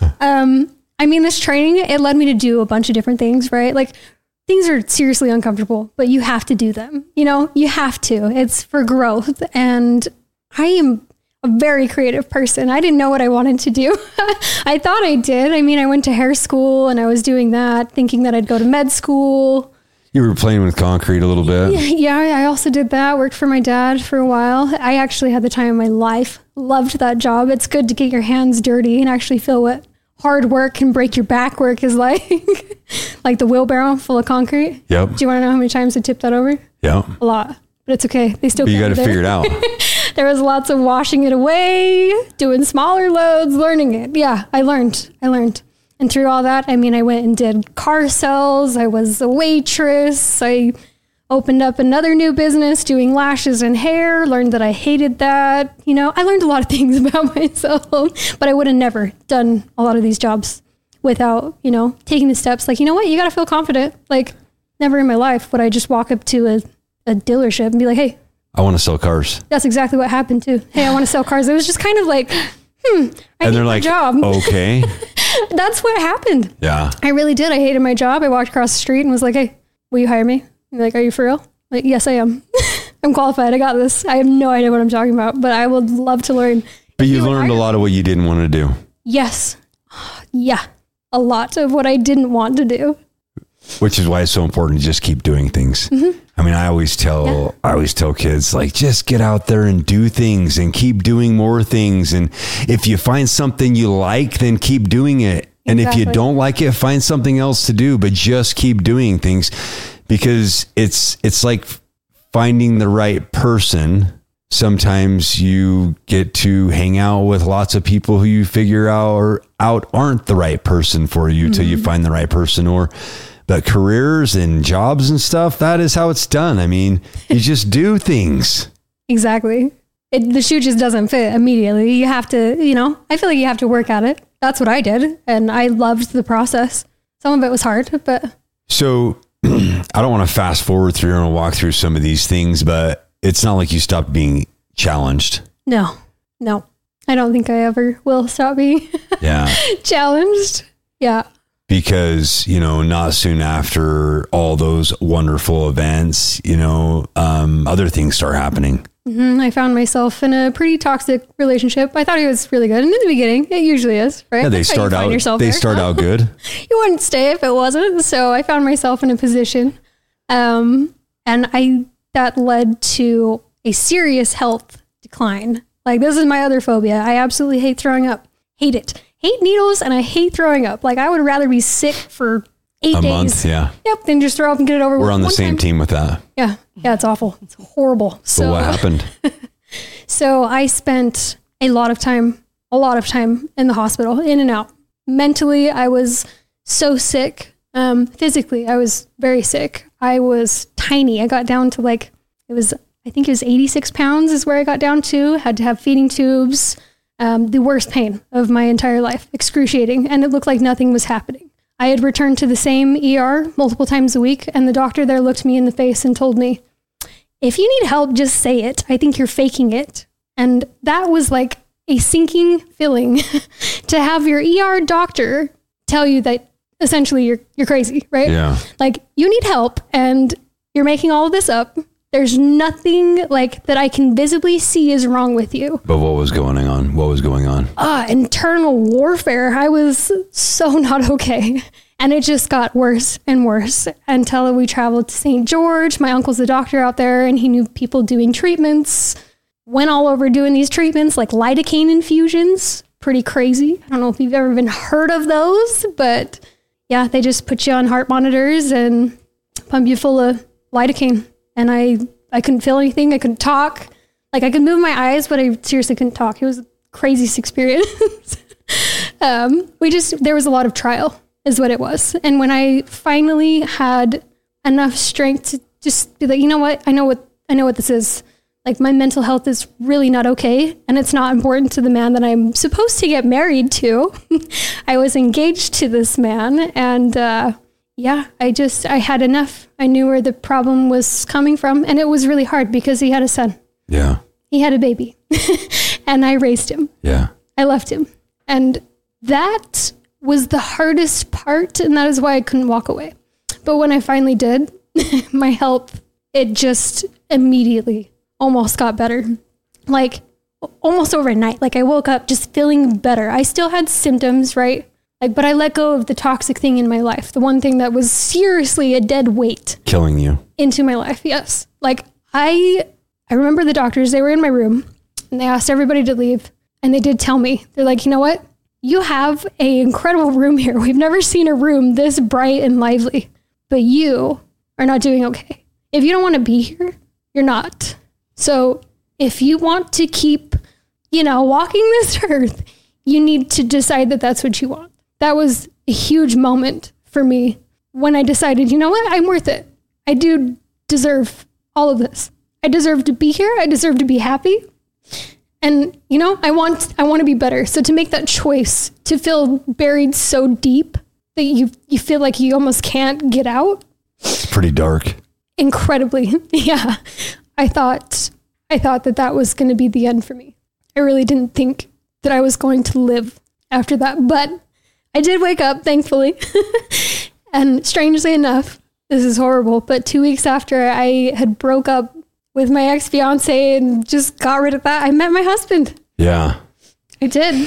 I mean, this training, it led me to do a bunch of different things, right? Like, things are seriously uncomfortable, but you have to do them. You know, you have to. It's for growth. And I am a very creative person. I didn't know what I wanted to do. I thought I did. I mean, I went to hair school and I was doing that, thinking that I'd go to med school. You were playing with concrete a little bit. Yeah, I also did that. Worked for my dad for a while. I actually had the time of my life. Loved that job. It's good to get your hands dirty and actually feel what hard work can break your back work is like. Like the wheelbarrow full of concrete. Yep. Do you want to know how many times I tipped that over? Yeah. A lot. But it's okay. They still You got to figure it out. There was lots of washing it away, doing smaller loads, learning it. Yeah, I learned. And through all that, I mean, I went and did car sales. I was a waitress. I opened up another new business doing lashes and hair, learned that I hated that. You know, I learned a lot of things about myself, but I would have never done a lot of these jobs without, you know, taking the steps. Like, you know what? You got to feel confident. Like, never in my life would I just walk up to a dealership and be like, hey, I want to sell cars. that's exactly what happened too. Hey, I want to sell cars. It was just kind of like, I And they're hate my like, job. okay. That's what happened. Yeah. I really did. I hated my job. I walked across the street and was like, hey, will you hire me? And they're like, are you for real? I'm like, yes, I am. I'm qualified. I got this. I have no idea what I'm talking about, but I would love to learn. But you learned a lot of what you didn't want to do. Yes. Yeah. A lot of what I didn't want to do. Which is why it's so important to just keep doing things. I mean, I always tell kids, like, just get out there and do things and keep doing more things. And if you find something you like, then keep doing it. And if you Exactly. don't like it, find something else to do, but just keep doing things, because it's like finding the right person. Sometimes you get to hang out with lots of people who you figure out aren't the right person for you till you find the right person. But careers and jobs and stuff, that is how it's done. I mean, you just do things. Exactly. The shoe just doesn't fit immediately. You have to, you know, I feel like you have to work at it. That's what I did. And I loved the process. Some of it was hard, but. So I don't want to fast forward through and walk through some of these things, but it's not like you stopped being challenged. No. I don't think I ever will stop being challenged. Yeah. Because, you know, not soon after all those wonderful events, you know, other things start happening. I found myself in a pretty toxic relationship. I thought it was really good. And in the beginning, it usually is, right? Yeah, they That's how you start find yourself out. They there. start out good. You wouldn't stay if it wasn't. So I found myself in a position, and that led to a serious health decline. Like, this is my other phobia. I absolutely hate throwing up. Hate it. Hate needles, and I hate throwing up. Like, I would rather be sick for 8 days. A month, yeah. Yep, then just throw up and get it over with. We're on the one same time. team with that. Yeah, it's awful. It's horrible. So what happened? So I spent a lot of time in the hospital, in and out. Mentally, I was so sick. Physically, I was very sick. I was tiny. I got down to I think it was 86 pounds is where I got down to. Had to have feeding tubes. The worst pain of my entire life, excruciating. And it looked like nothing was happening. I had returned to the same ER multiple times a week, and the doctor there looked me in the face and told me, if you need help, just say it. I think you're faking it. And that was like a sinking feeling to have your ER doctor tell you that essentially you're crazy, right? Yeah. Like, you need help and you're making all of this up. There's nothing like that I can visibly see is wrong with you. But what was going on? What was going on? Internal warfare. I was so not okay. And it just got worse and worse until we traveled to St. George. My uncle's a doctor out there and he knew people doing treatments. Went all over doing these treatments like lidocaine infusions. Pretty crazy. I don't know if you've ever been heard of those, but yeah, they just put you on heart monitors and pump you full of lidocaine. And I couldn't feel anything. I couldn't talk. Like I could move my eyes, but I seriously couldn't talk. It was the craziest experience. There was a lot of trial is what it was. And when I finally had enough strength to just be like, you know what? I know what this is. Like my mental health is really not okay. And it's not important to the man that I'm supposed to get married to. I was engaged to this man and, I had enough. I knew where the problem was coming from. And it was really hard because he had a son. Yeah. He had a baby and I raised him. Yeah. I left him. And that was the hardest part. And that is why I couldn't walk away. But when I finally did, my health, it just immediately almost got better. Like almost overnight. Like I woke up just feeling better. I still had symptoms, right? Like, but I let go of the toxic thing in my life. The one thing that was seriously a dead weight. Killing you. Into my life, yes. Like I remember the doctors, they were in my room and they asked everybody to leave. And they did tell me, they're like, you know what? You have an incredible room here. We've never seen a room this bright and lively, but you are not doing okay. If you don't want to be here, you're not. So if you want to keep, walking this earth, you need to decide that that's what you want. That was a huge moment for me when I decided, you know what? I'm worth it. I do deserve all of this. I deserve to be here. I deserve to be happy. And, I want to be better. So to make that choice, to feel buried so deep that you feel like you almost can't get out. It's pretty dark. Incredibly. Yeah. I thought that was going to be the end for me. I really didn't think that I was going to live after that, but I did wake up, thankfully. And strangely enough, this is horrible, but 2 weeks after I had broke up with my ex-fiance and just got rid of that, I met my husband. Yeah. I did.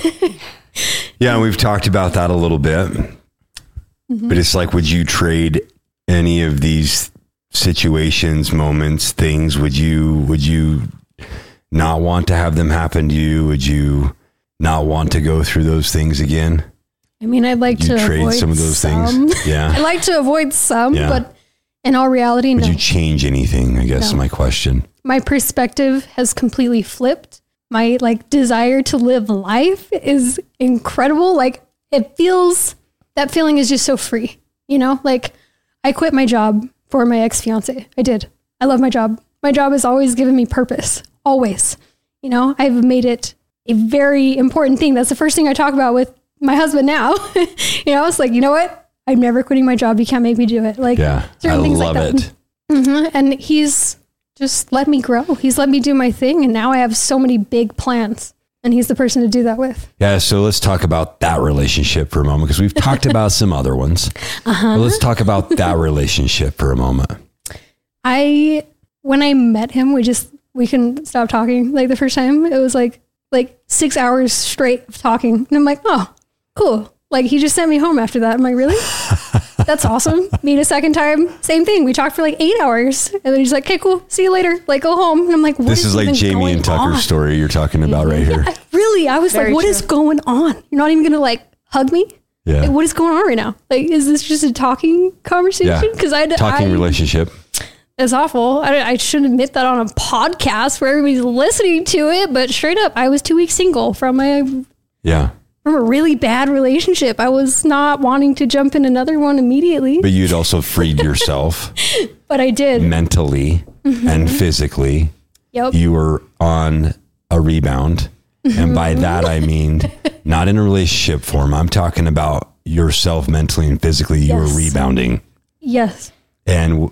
Yeah, and we've talked about that a little bit. Mm-hmm. But it's like, would you trade any of these situations, moments, things? Would you not want to have them happen to you? Would you not want to go through those things again? I mean, I'd like to trade avoid some of those things. Yeah. I'd like to avoid some, but in all reality, no. Would you change anything? I guess my question. My perspective has completely flipped. My desire to live life is incredible. That feeling is just so free. I quit my job for my ex-fiance. I did. I love my job. My job has always given me purpose. Always. I've made it a very important thing. That's the first thing I talk about with my husband now. It's like, you know what? I'm never quitting my job. You can't make me do it. Certain things love like that. It. Mm-hmm. And he's just let me grow. He's let me do my thing. And now I have so many big plans. And he's the person to do that with. Yeah. So let's talk about that relationship for a moment, because we've talked about some other ones. But let's talk about that relationship for a moment. When I met him, we couldn't stop talking. The first time it was like 6 hours straight of talking. And I'm like, oh, cool. He just sent me home after that. I'm like, really? That's awesome. Meet a second time. Same thing. We talked for 8 hours. And then he's like, okay, cool. See you later. Go home. And I'm like, what this is like Jamie and Tucker's story you're talking about right here. Yeah, really? I was like, what is going on? You're not even going to hug me? Yeah. What is going on right now? Is this just a talking conversation? Because talking relationship. It's awful. I shouldn't admit that on a podcast where everybody's listening to it, but straight up, I was 2 weeks single from a really bad relationship. I was not wanting to jump in another one immediately. But you'd also freed yourself. But I did. Mentally and physically. Yep. You were on a rebound. And by that, I mean, not in a relationship form. I'm talking about yourself mentally and physically. You were rebounding. Yes. And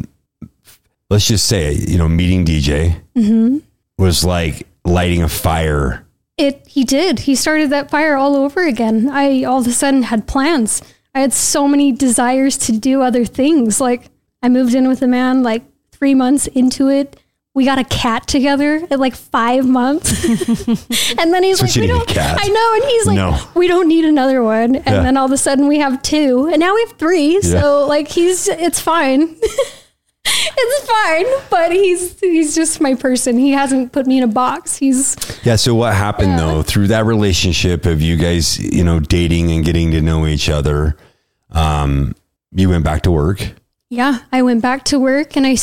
let's just say, meeting DJ was like lighting a fire. He did. He started that fire all over again. I all of a sudden had plans. I had so many desires to do other things. I moved in with a man 3 months into it, we got a cat together at like 5 months. And then he's like, you need a cat. I know. And he's like, No. we don't need another one. And then all of a sudden we have 2 and now we have 3. Yeah. So like it's fine. It's fine. But he's just my person. He hasn't put me in a box. Yeah. So what happened though, through that relationship of you guys, dating and getting to know each other, you went back to work? Yeah. I went back to work and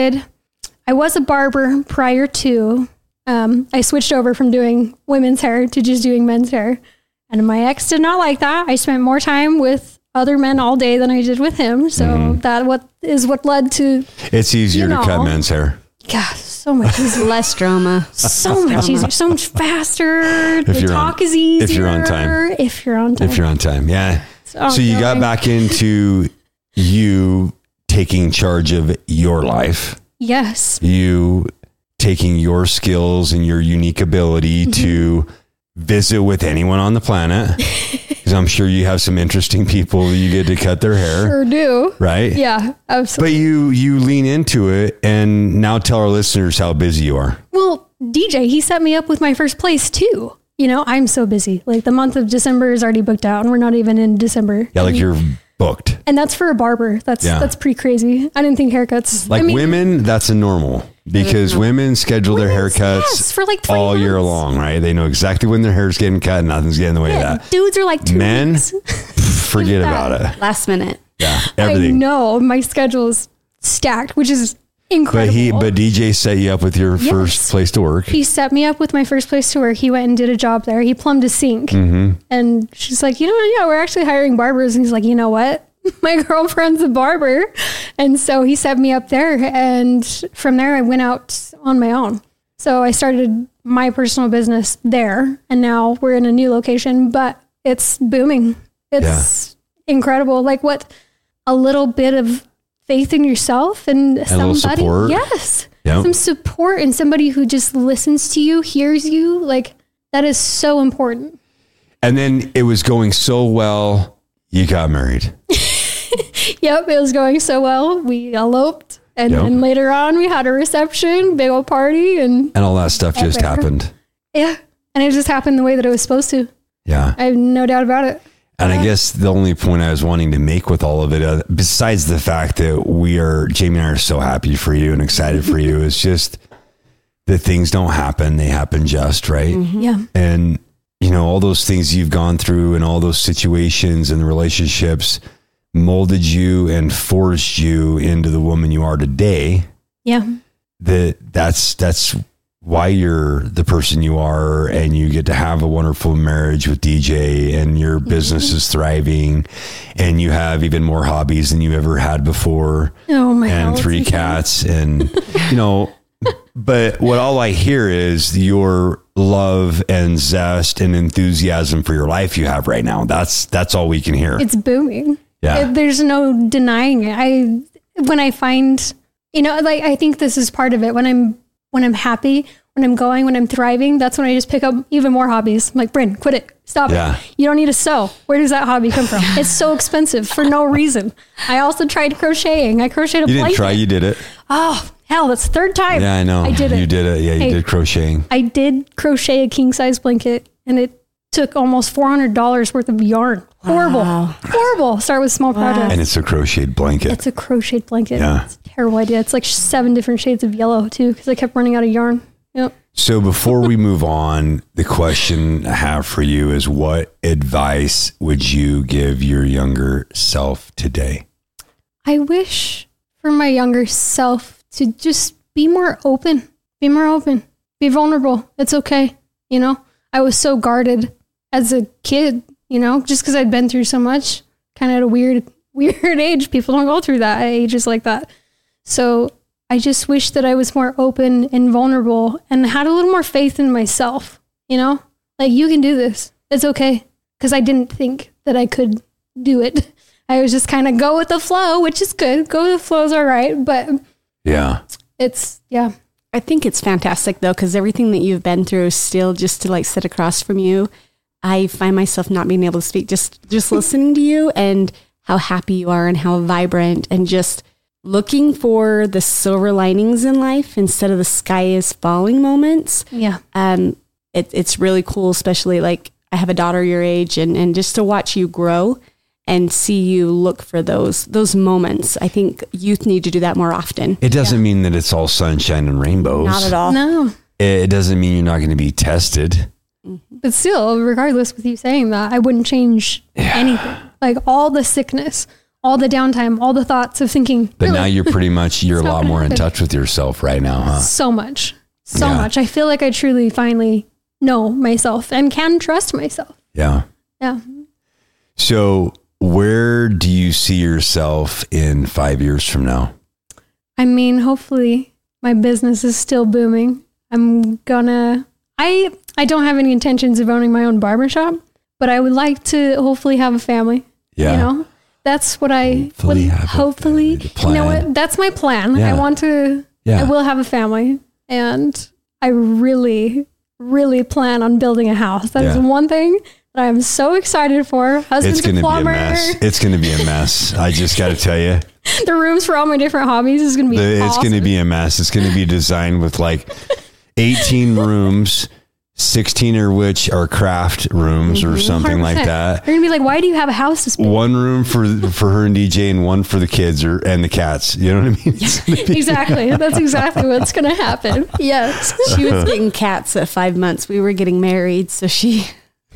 I was a barber prior to, I switched over from doing women's hair to just doing men's hair. And my ex did not like that. I spent more time with other men all day than I did with him. So that what led to. It's easier to cut men's hair. God, so much easier. Less drama. So much easier. So much faster. The talk is easier. If you're on time. If you're on time. Yeah. So you got back into you taking charge of your life. Yes. You taking your skills and your unique ability to visit with anyone on the planet. Because I'm sure you have some interesting people you get to cut their hair. Sure do. Right? Yeah, absolutely. But you lean into it, and now tell our listeners how busy you are. Well, DJ, he set me up with my first place too. I'm so busy. Like the month of December is already booked out and we're not even in December. Yeah, like you're booked. And that's for a barber. That's pretty crazy. I didn't think haircuts. Like women, that's a normal because women schedule their haircuts for like 3 all year months. long, right? They know exactly when their hair's getting cut and nothing's getting in the way of that. Dudes are like 2 Men, weeks. forget about it. Last minute. Yeah, everything. I know my schedule is stacked, which is incredible. But DJ set you up with your first place to work. He set me up with my first place to work. He went and did a job there. He plumbed a sink. And she's like, we're actually hiring barbers. And he's like, you know what? My girlfriend's a barber. And so he set me up there. And from there, I went out on my own. So I started my personal business there. And now we're in a new location, but it's booming. It's incredible. Like what a little bit of faith in yourself and somebody. Support. Yes. Yep. Some support and somebody who just listens to you, hears you. Like that is so important. And then it was going so well, you got married. Yep. It was going so well. We eloped. And then later on we had a reception, big old party and all that stuff just happened. Yeah. And it just happened the way that it was supposed to. Yeah. I have no doubt about it. And I guess the only point I was wanting to make with all of it, besides the fact that Jamie and I are so happy for you and excited for you, is just that things don't happen. They happen just, right? Yeah. And, all those things you've gone through and all those situations and the relationships molded you and forged you into the woman you are today. Yeah. That's why you're the person you are, and you get to have a wonderful marriage with DJ, and your business is thriving, and you have even more hobbies than you ever had before. Oh my God. And 3 cats and, but what all I hear is your love and zest and enthusiasm for your life you have right now. That's all we can hear. It's booming. Yeah. There's no denying it. When I find, I think this is part of it. When I'm happy, when I'm thriving, that's when I just pick up even more hobbies. I'm like, Bryn, quit it. Stop it. You don't need to sew. Where does that hobby come from? It's so expensive for no reason. I also tried crocheting. I crocheted a blanket. You didn't try, you did it. Oh, hell, that's the 3rd time. Yeah, I know. I did it. You did it. Yeah, you did crocheting. I did crochet a king size blanket and it took almost $400 worth of yarn. Horrible. Wow. Horrible. Start with small projects. And it's a crocheted blanket. It's a crocheted blanket. Yeah. It's a terrible idea. It's like 7 different shades of yellow too, because I kept running out of yarn. Yep. So before we move on, the question I have for you is, what advice would you give your younger self today? I wish for my younger self to just be more open. Be more open. Be vulnerable. It's okay. I was so guarded as a kid, just because I'd been through so much, kind of at a weird age. People don't go through that at ages like that. So I just wish that I was more open and vulnerable and had a little more faith in myself, like you can do this. It's okay. Because I didn't think that I could do it. I was just kind of go with the flow, which is good. Go with the flow is all right. But I think it's fantastic though, because everything that you've been through still just to like sit across from you, I find myself not being able to speak, just listening to you and how happy you are and how vibrant and just looking for the silver linings in life instead of the sky is falling moments. Yeah. It's really cool, especially like I have a daughter your age, and just to watch you grow and see you look for those moments. I think youth need to do that more often. It doesn't mean that it's all sunshine and rainbows. Not at all. No. It doesn't mean you're not going to be tested. But still, regardless with you saying that, I wouldn't change anything. Like all the sickness, all the downtime, all the thoughts of thinking. But really, now you're pretty much, you're a not lot gonna more in happen. touch with yourself right now, huh? So much. Yeah. I feel like I truly finally know myself and can trust myself. Yeah. Yeah. So where do you see yourself in 5 years from now? I mean, hopefully my business is still booming. I don't have any intentions of owning my own barbershop, but I would like to hopefully have a family. Yeah. You know, that's what I Hopefully would have a hopefully, family, the you know plan. what? That's my plan. Yeah. I want to, Yeah. I will have a family, and I really, really plan on building a house. That is Yeah. one thing that I'm so excited for. Husband's It's going a to be a plumber. mess. It's going to be a mess. I just got to tell you, The rooms for all my different hobbies is going to be it's awesome. going to be a mess. It's going to be designed with like 18 rooms, 16 of which are craft rooms or something like 100%. that. They're going to be like, why do you have a house this big? One room for her and DJ and one for the kids and the cats. You know what I mean? It's gonna be- Exactly. That's exactly what's going to happen. Yes. She was getting cats at 5 months. We were getting married, so she...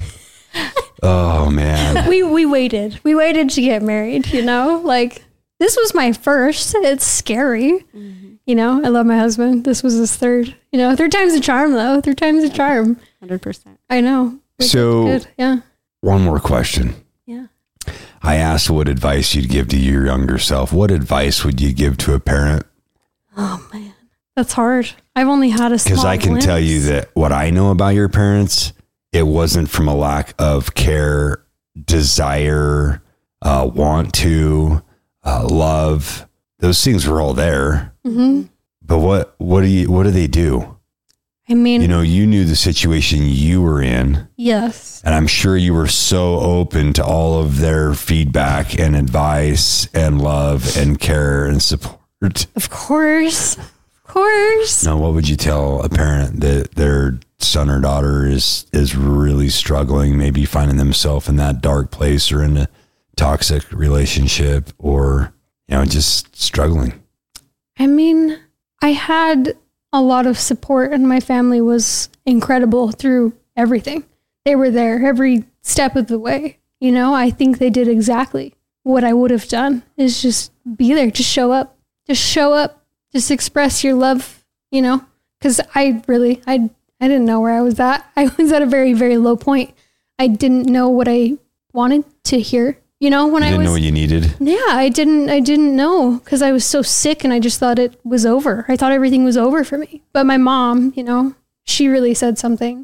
Oh man. We waited. We waited to get married, you know? Like, this was my first. It's scary. You know, I love my husband. This was his third. You know, third time's a charm, though. Third time's a charm. 100%. I know. So Good. Yeah. one more question. Yeah. I asked what advice you'd give to your younger self. What advice would you give to a parent? Oh, man. That's hard. I've only had a small Because I can glimpse. tell you that what I know about your parents, it wasn't from a lack of care, desire, want to, love. Those things were all there. Mm-hmm. But what do they do? I mean, You know, you knew the situation you were in, yes. and I'm sure you were so open to all of their feedback and advice and love and care and support. Of course. Of course. Now, what would you tell a parent that their son or daughter is really struggling, maybe finding themselves in that dark place or in a toxic relationship, or, you know, just struggling? I mean, I had a lot of support, and my family was incredible through everything. They were there every step of the way. You know, I think they did exactly what I would have done, is just be there, just show up, just express your love, you know, because I didn't know where I was at. I was at a very, very low point. I didn't know what I wanted to hear, you know, when You I didn't was know what you needed? yeah, I didn't know, because I was so sick and I just thought it was over. I thought everything was over for me. But my mom, you know, she really said something.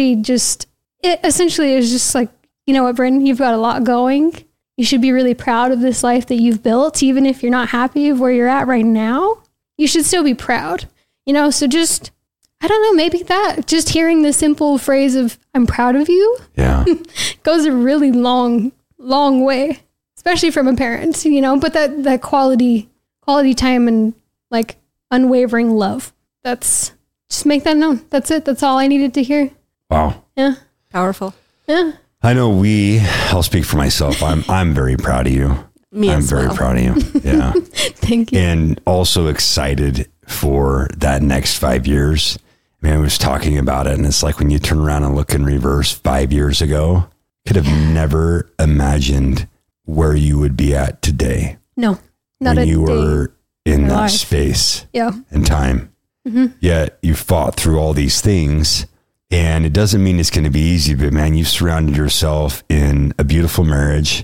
It essentially was just like, you know what, Bryn, you've got a lot going. You should be really proud of this life that you've built. Even if you're not happy of where you're at right now, you should still be proud, you know? So just, I don't know, maybe that, just hearing the simple phrase of, I'm proud of you, Yeah. goes a really long way, especially from a parent, you know, but that quality time and like unwavering love, just make that known. That's it. That's all I needed to hear. Wow. Yeah. Powerful. Yeah. I know I'll speak for myself. I'm very proud of you. Me I'm as very well. proud of you. Yeah. Thank you. And also excited for that next 5 years. I mean, I was talking about it, and it's like when you turn around and look in reverse 5 years ago, could have never imagined where you would be at today No, not when a you day. were in my that life. space Yeah. and time. Yet you fought through all these things, and it doesn't mean it's going to be easy, but man, you've surrounded yourself in a beautiful marriage,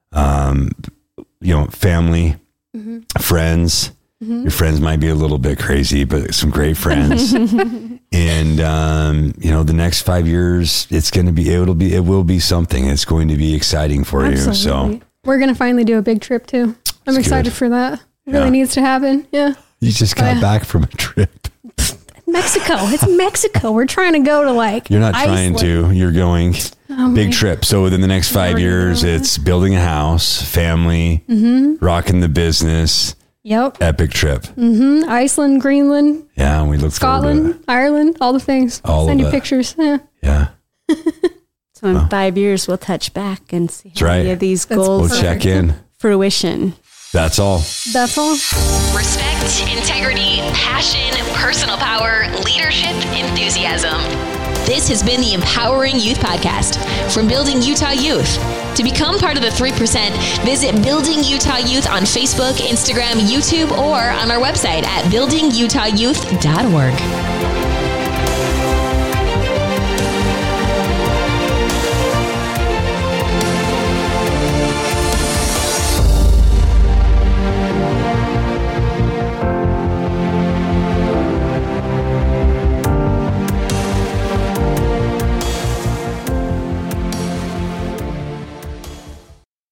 you know, family, friends. Your friends might be a little bit crazy, but some great friends. And, you know, the next 5 years, it will be something. It's going to be exciting for Absolutely. you. So We're going to finally do a big trip too. I'm That's excited good. for that. It really Yeah. needs to happen. Yeah. you just got yeah. back from a trip. Mexico. It's Mexico. We're trying to go to like, You're not trying Iceland. to, you're going Oh, big my- trip. So within the next 5 Already years, know. it's building a house, family, rocking the business, Yep. Epic trip. Iceland, Greenland, Yeah, and we look forward to Scotland, Ireland, all the things. All Send of you it. pictures. Yeah. it. Yeah, So in 5 years, we'll touch back and see how right. many of these That's goals we'll are check in. fruition. That's all. That's all. Respect, integrity, passion, personal power, leadership, enthusiasm. This has been the Empowering Youth Podcast from Building Utah Youth. To become part of the 3%, visit Building Utah Youth on Facebook, Instagram, YouTube, or on our website at buildingutah.youth.org.